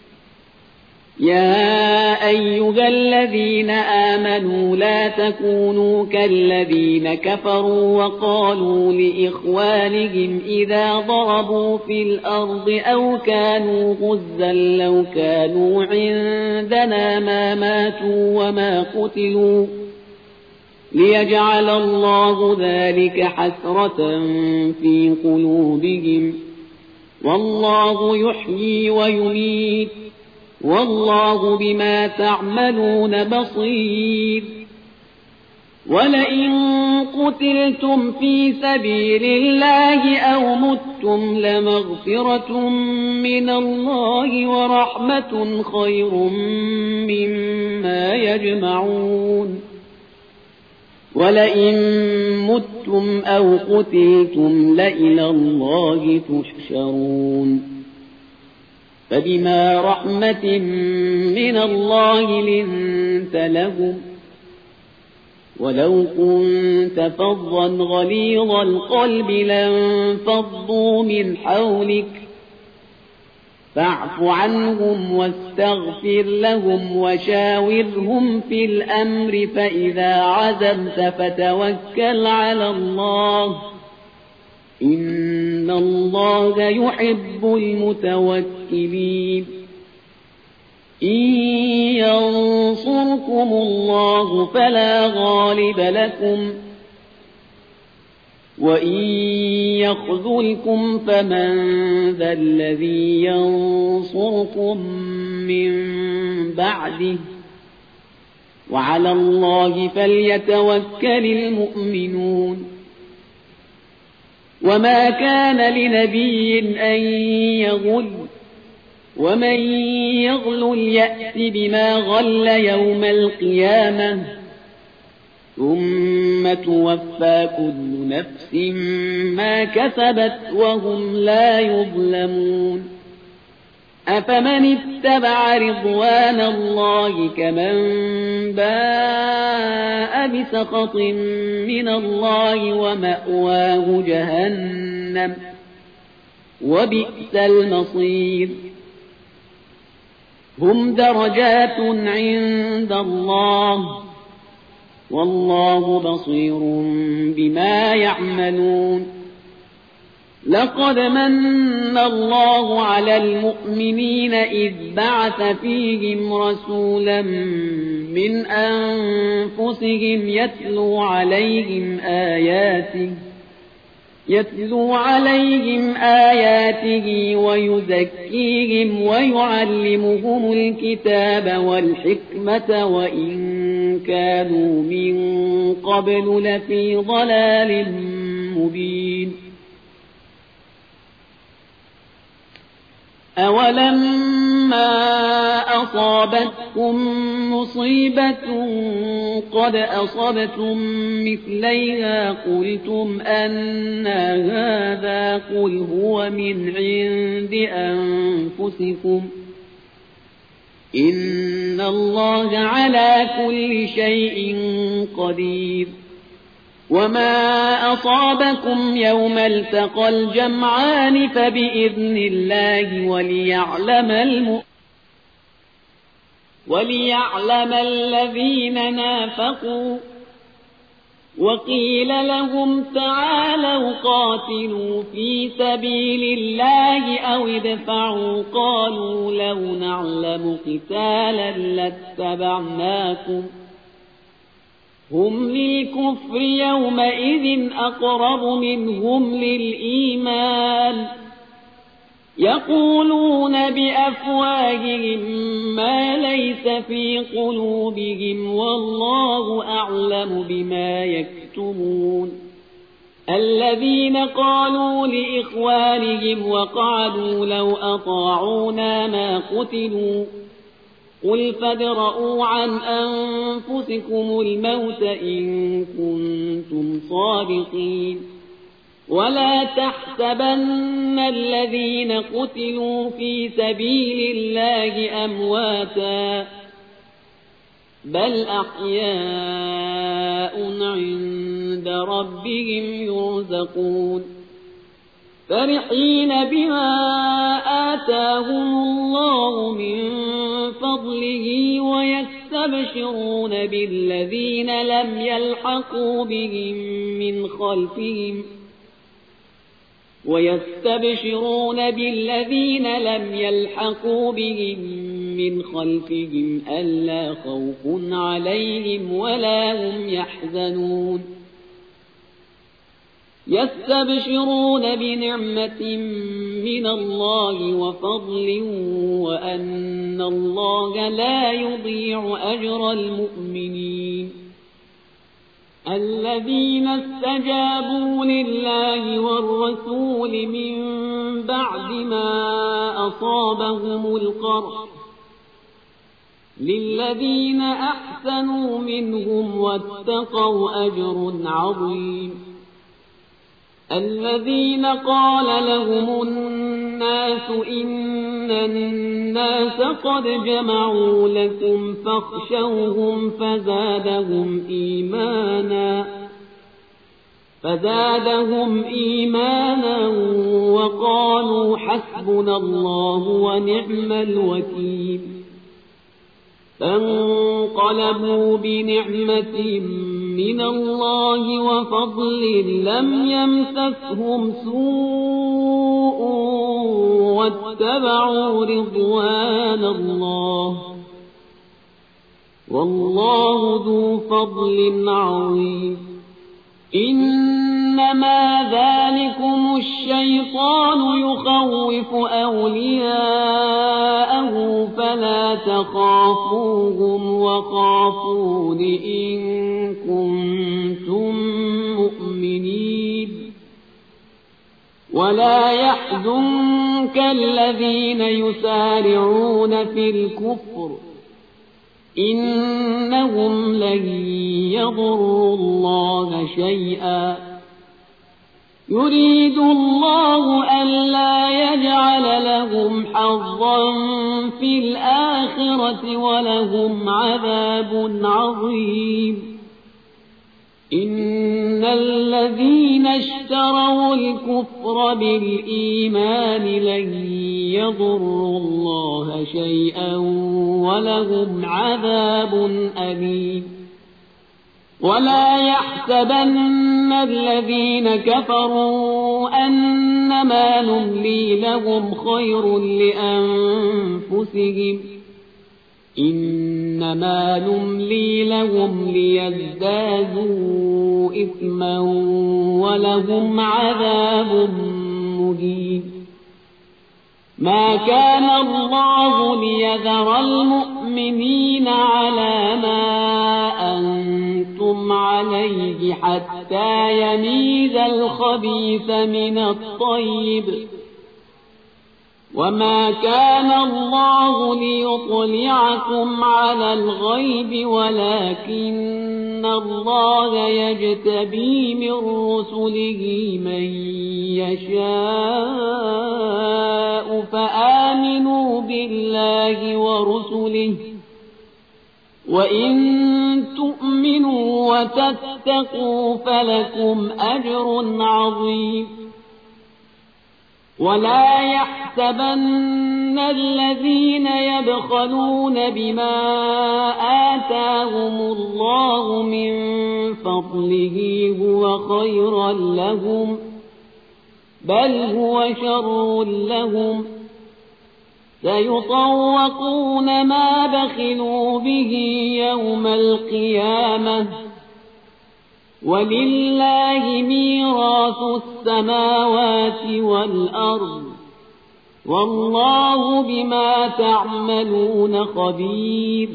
يا أيها الذين آمنوا لا تكونوا كالذين كفروا وقالوا لإخوانهم إذا ضربوا في الأرض أو كانوا غزا لو كانوا عندنا ما ماتوا وما قتلوا ليجعل الله ذلك حسرة في قلوبهم والله يحيي ويميت والله بما تعملون بصير ولئن قتلتم في سبيل الله أو متم لمغفرة من الله ورحمة خير مما يجمعون ولئن متم أو قتلتم لإلى الله تحشرون فبما رحمة من الله لنت لهم ولو كنت فظا غليظ القلب لانفضوا من حولك فاعف عنهم واستغفر لهم وشاورهم في الأمر فإذا عزمت فتوكل على الله إن الله يحب المتوكلين إن ينصركم الله فلا غالب لكم وإن يخذلكم فمن ذا الذي ينصركم من بعده وعلى الله فليتوكل المؤمنون وما كان لنبي أن يغل ومن يغل يأت بما غل يوم القيامة ثم توفى كل نفس ما كسبت وهم لا يظلمون أفمن اتبع رضوان الله كمن باء بسخط من الله ومأواه جهنم وبئس المصير هم درجات عند الله والله بصير بما يعملون لقد من الله على المؤمنين إذ بعث فيهم رسولا من أنفسهم يتلو عليهم آياته يتلو عليهم آياته ويزكيهم ويعلمهم الكتاب والحكمة وإن كانوا من قبل لفي ضلال مبين أولما أصابتكم مصيبة قد أصبتم مثليها قلتم أنى هذا قل هو من عند أنفسكم إن الله على كل شيء قدير وما أصابكم يوم التقى الجمعان فبإذن الله وليعلم الم وليعلم الذين نافقوا وقيل لهم تعالوا قاتلوا في سبيل الله أو ادفعوا قالوا لو نعلم قتالا لاتبعناكم هم للكفر يومئذ أقرب منهم للإيمان يقولون بأفواههم ما ليس في قلوبهم والله أعلم بما يكتمون الذين قالوا لإخوانهم وقعدوا لو أطاعونا ما قتلوا قل فادرءوا عن أنفسكم الموت إن كنتم صادقين ولا تحسبن الذين قتلوا في سبيل الله أمواتا بل أحياء عند ربهم يرزقون فرحين بما آتاهم الله من فضله ويستبشرون بالذين لم يلحقوا بهم من خلفهم ويستبشرون بالذين لم يلحقوا بهم من خلفهم ألا خوف عليهم ولا هم يحزنون يستبشرون بنعمة من الله وفضل وأن الله لا يضيع أجر المؤمنين الذين استجابوا لله والرسول من بعد ما أصابهم القرح للذين أحسنوا منهم واتقوا أجر عظيم الذين قال لهم الناس إن الناس قد جمعوا لكم فاخشوهم فزادهم إيمانا فزادهم إيمانا وقالوا حسبنا الله ونعم الوكيل فانقلبوا بنعمة من الله وفضل لم يمسسهم سوء واتبعوا رضوان الله والله ذو فضل عظيم إنما ذلكم الشيطان يخوف أولياءه فلا تخافوهم وخافون إن كنتم مؤمنين ولا يحزنك الذين يسارعون في الكفر إنهم لن يضروا الله شيئا يريد الله ألا يجعل لهم حظا في الآخرة ولهم عذاب عظيم إن الذين اشتروا الكفر بالإيمان لن يضروا الله شيئا ولهم عذاب أليم ولا يحسبن الذين كفروا أنما نملي لهم خير لأنفسهم إنما نملي لهم ليزدادوا إثما ولهم عذاب مهين ما كان الله ليذر المؤمنين على ما أنتم عليه حتى يميز الخبيث من الطيب وما كان الله ليطلعكم على الغيب ولكن الله يجتبي من رسله من يشاء فآمنوا بالله ورسله وإن تؤمنوا وتتقوا فلكم أجر عظيم ولا يحسبن الذين يبخلون بما آتاهم الله من فضله هو خيرا لهم بل هو شر لهم سيطوقون ما بخلوا به يوم القيامة ولله ميراث السماوات والأرض والله بما تعملون خبير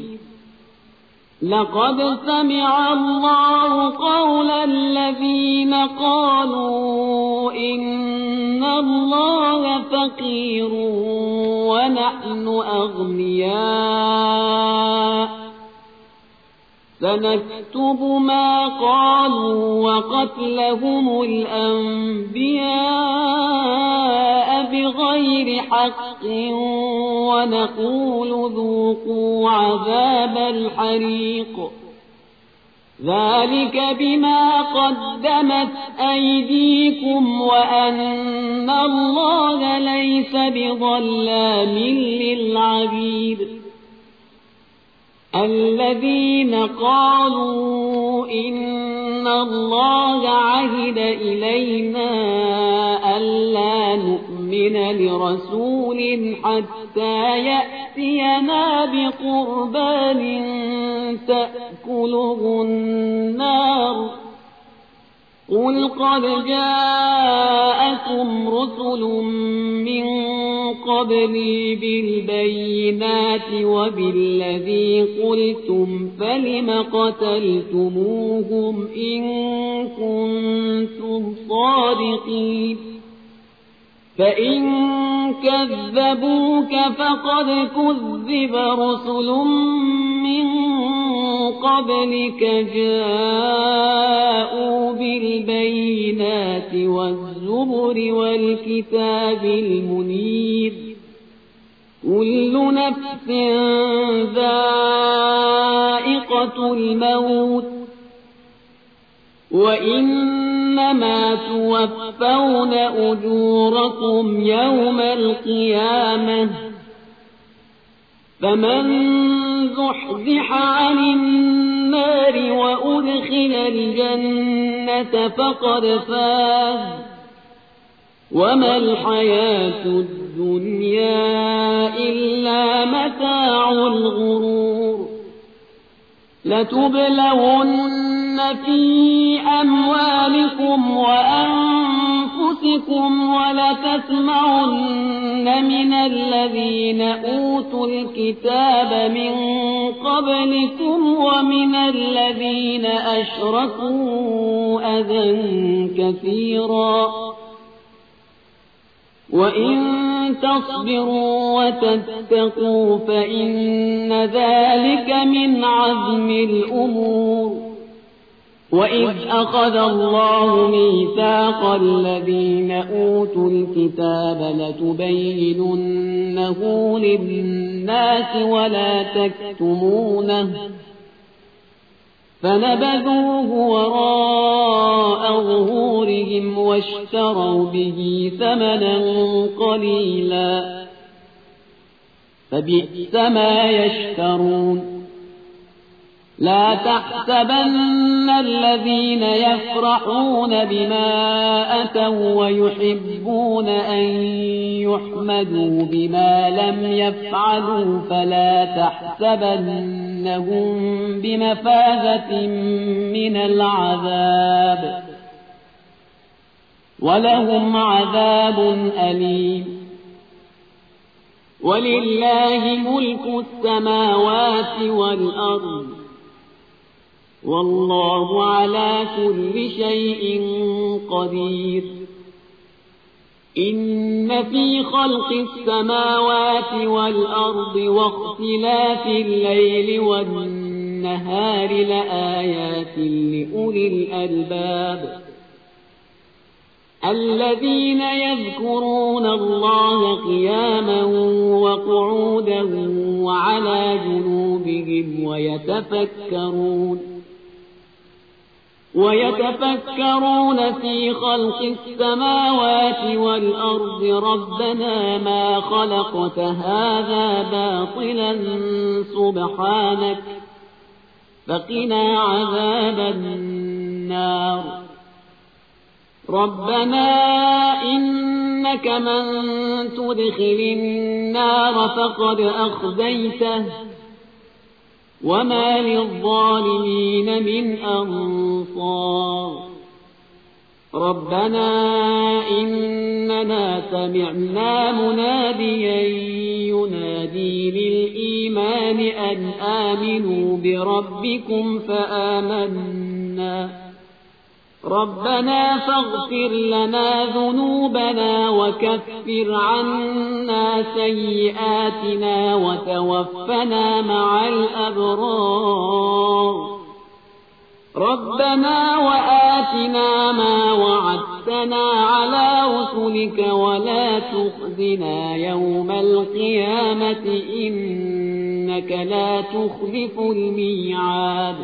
لقد سمع الله قول الذين قالوا إن الله فقير ونحن أغنياء سنكتب ما قالوا وقتلهم الأنبياء بغير حق ونقول ذوقوا عذاب الحريق ذلك بما قدمت أيديكم وأن الله ليس بظلام للعبيد الذين قالوا إن الله عهد إلينا ألا نؤمن لرسول حتى يأتينا بقربان تأكله النار قل قد جاءكم رسل من قبلي بالبينات وبالذي قلتم فلم قتلتموهم إن كنتم صادقين فإن كذبوك فقد كذب رسل من قبلك جاءوا بالبينات والزبر والكتاب المنير كل نفس ذائقة الموت وإنما توفون أجوركم يوم القيامة فمن زحزح عن النار وأدخل الجنة فقد فاز وما الحياة الدنيا إلا متاع الغرور لتبلغن في أموالكم وأنفسكم ولتسمعن من الذين أوتوا الكتاب من قبلكم ومن الذين أشركوا أذى كثيرا وإن تصبروا وتتقوا فإن ذلك من عزم الأمور وإذ أخذ الله ميثاق الذين أوتوا الكتاب لتبيننه للناس ولا تكتمونه فنبذوه وراء ظهورهم واشتروا به ثمنا قليلا فبئس ما يشترون لا تحسبن الذين يفرحون بما أتوا ويحبون أن يحمدوا بما لم يفعلوا فلا تحسبنهم بمفازة من العذاب ولهم عذاب أليم ولله ملك السماوات والأرض والله على كل شيء قدير إن في خلق السماوات والأرض واختلاف الليل والنهار لآيات لأولي الألباب الذين يذكرون الله قياما وقعودا وعلى جنوبهم ويتفكرون ويتفكرون في خلق السماوات والأرض ربنا ما خلقت هذا باطلا سبحانك فقنا عذاب النار ربنا إنك من تدخل النار فقد أخزيته وما للظالمين من أنصار ربنا إننا سمعنا مناديا ينادي للإيمان أن آمنوا بربكم فآمنا ربنا فاغفر لنا ذنوبنا وكفر عنا سيئاتنا وتوفنا مع الأبرار ربنا وآتنا ما وعدتنا على رسلك ولا تخزنا يوم القيامة إنك لا تخلف الميعاد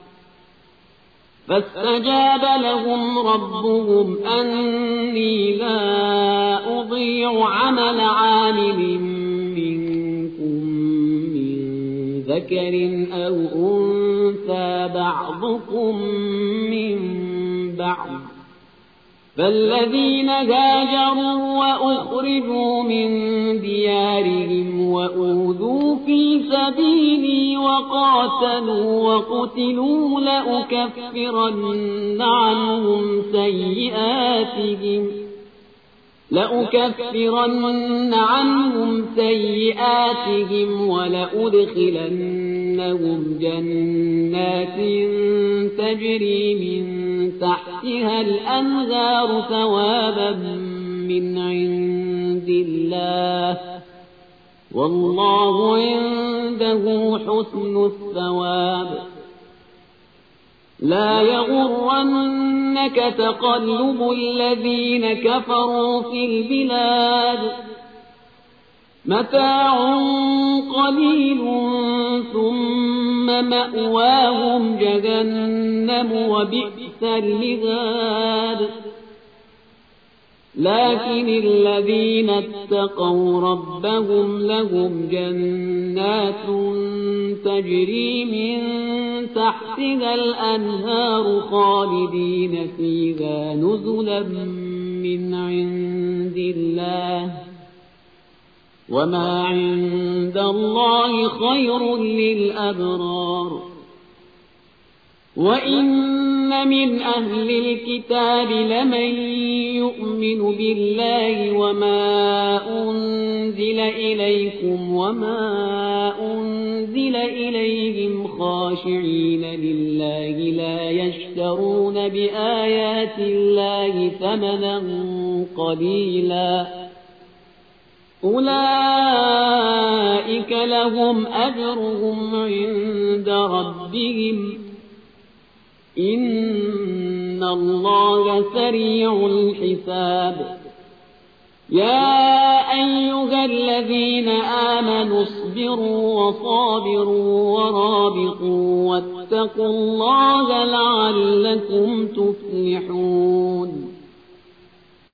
فاستجاب لهم ربهم أني لا أضيع عمل عامل منكم من ذكر أو أنثى بعضكم من بعض فالذين هاجروا وأخرجوا من ديارهم وأوذوا في سبيلي وقاتلوا وقتلوا لأكفرن عنهم سيئاتهم لأكفرن عنهم سيئاتهم ولأدخلنهم جنات تجري من تحتها الأنهار ثوابا من عند الله والله عنده حسن الثواب لا يغرنك تقلب الذين كفروا في البلاد متاع قليل ثم مأواهم جهنم وبئس المهاد لكن الذين اتقوا ربهم لهم جنات تجري من تحتها الأنهار خالدين فيها نزلا من عند الله وما عند الله خير للأبرار وإن من أهل الكتاب لمن يؤمن بالله وما أنزل إليكم وما أنزل إليهم خاشعين لله لا يشترون بآيات الله ثمنا قليلا أولئك لهم أجرهم عند ربهم إن الله سريع الحساب يا أيها الذين آمنوا اصبروا وصابروا ورابطوا واتقوا الله لعلكم تفلحون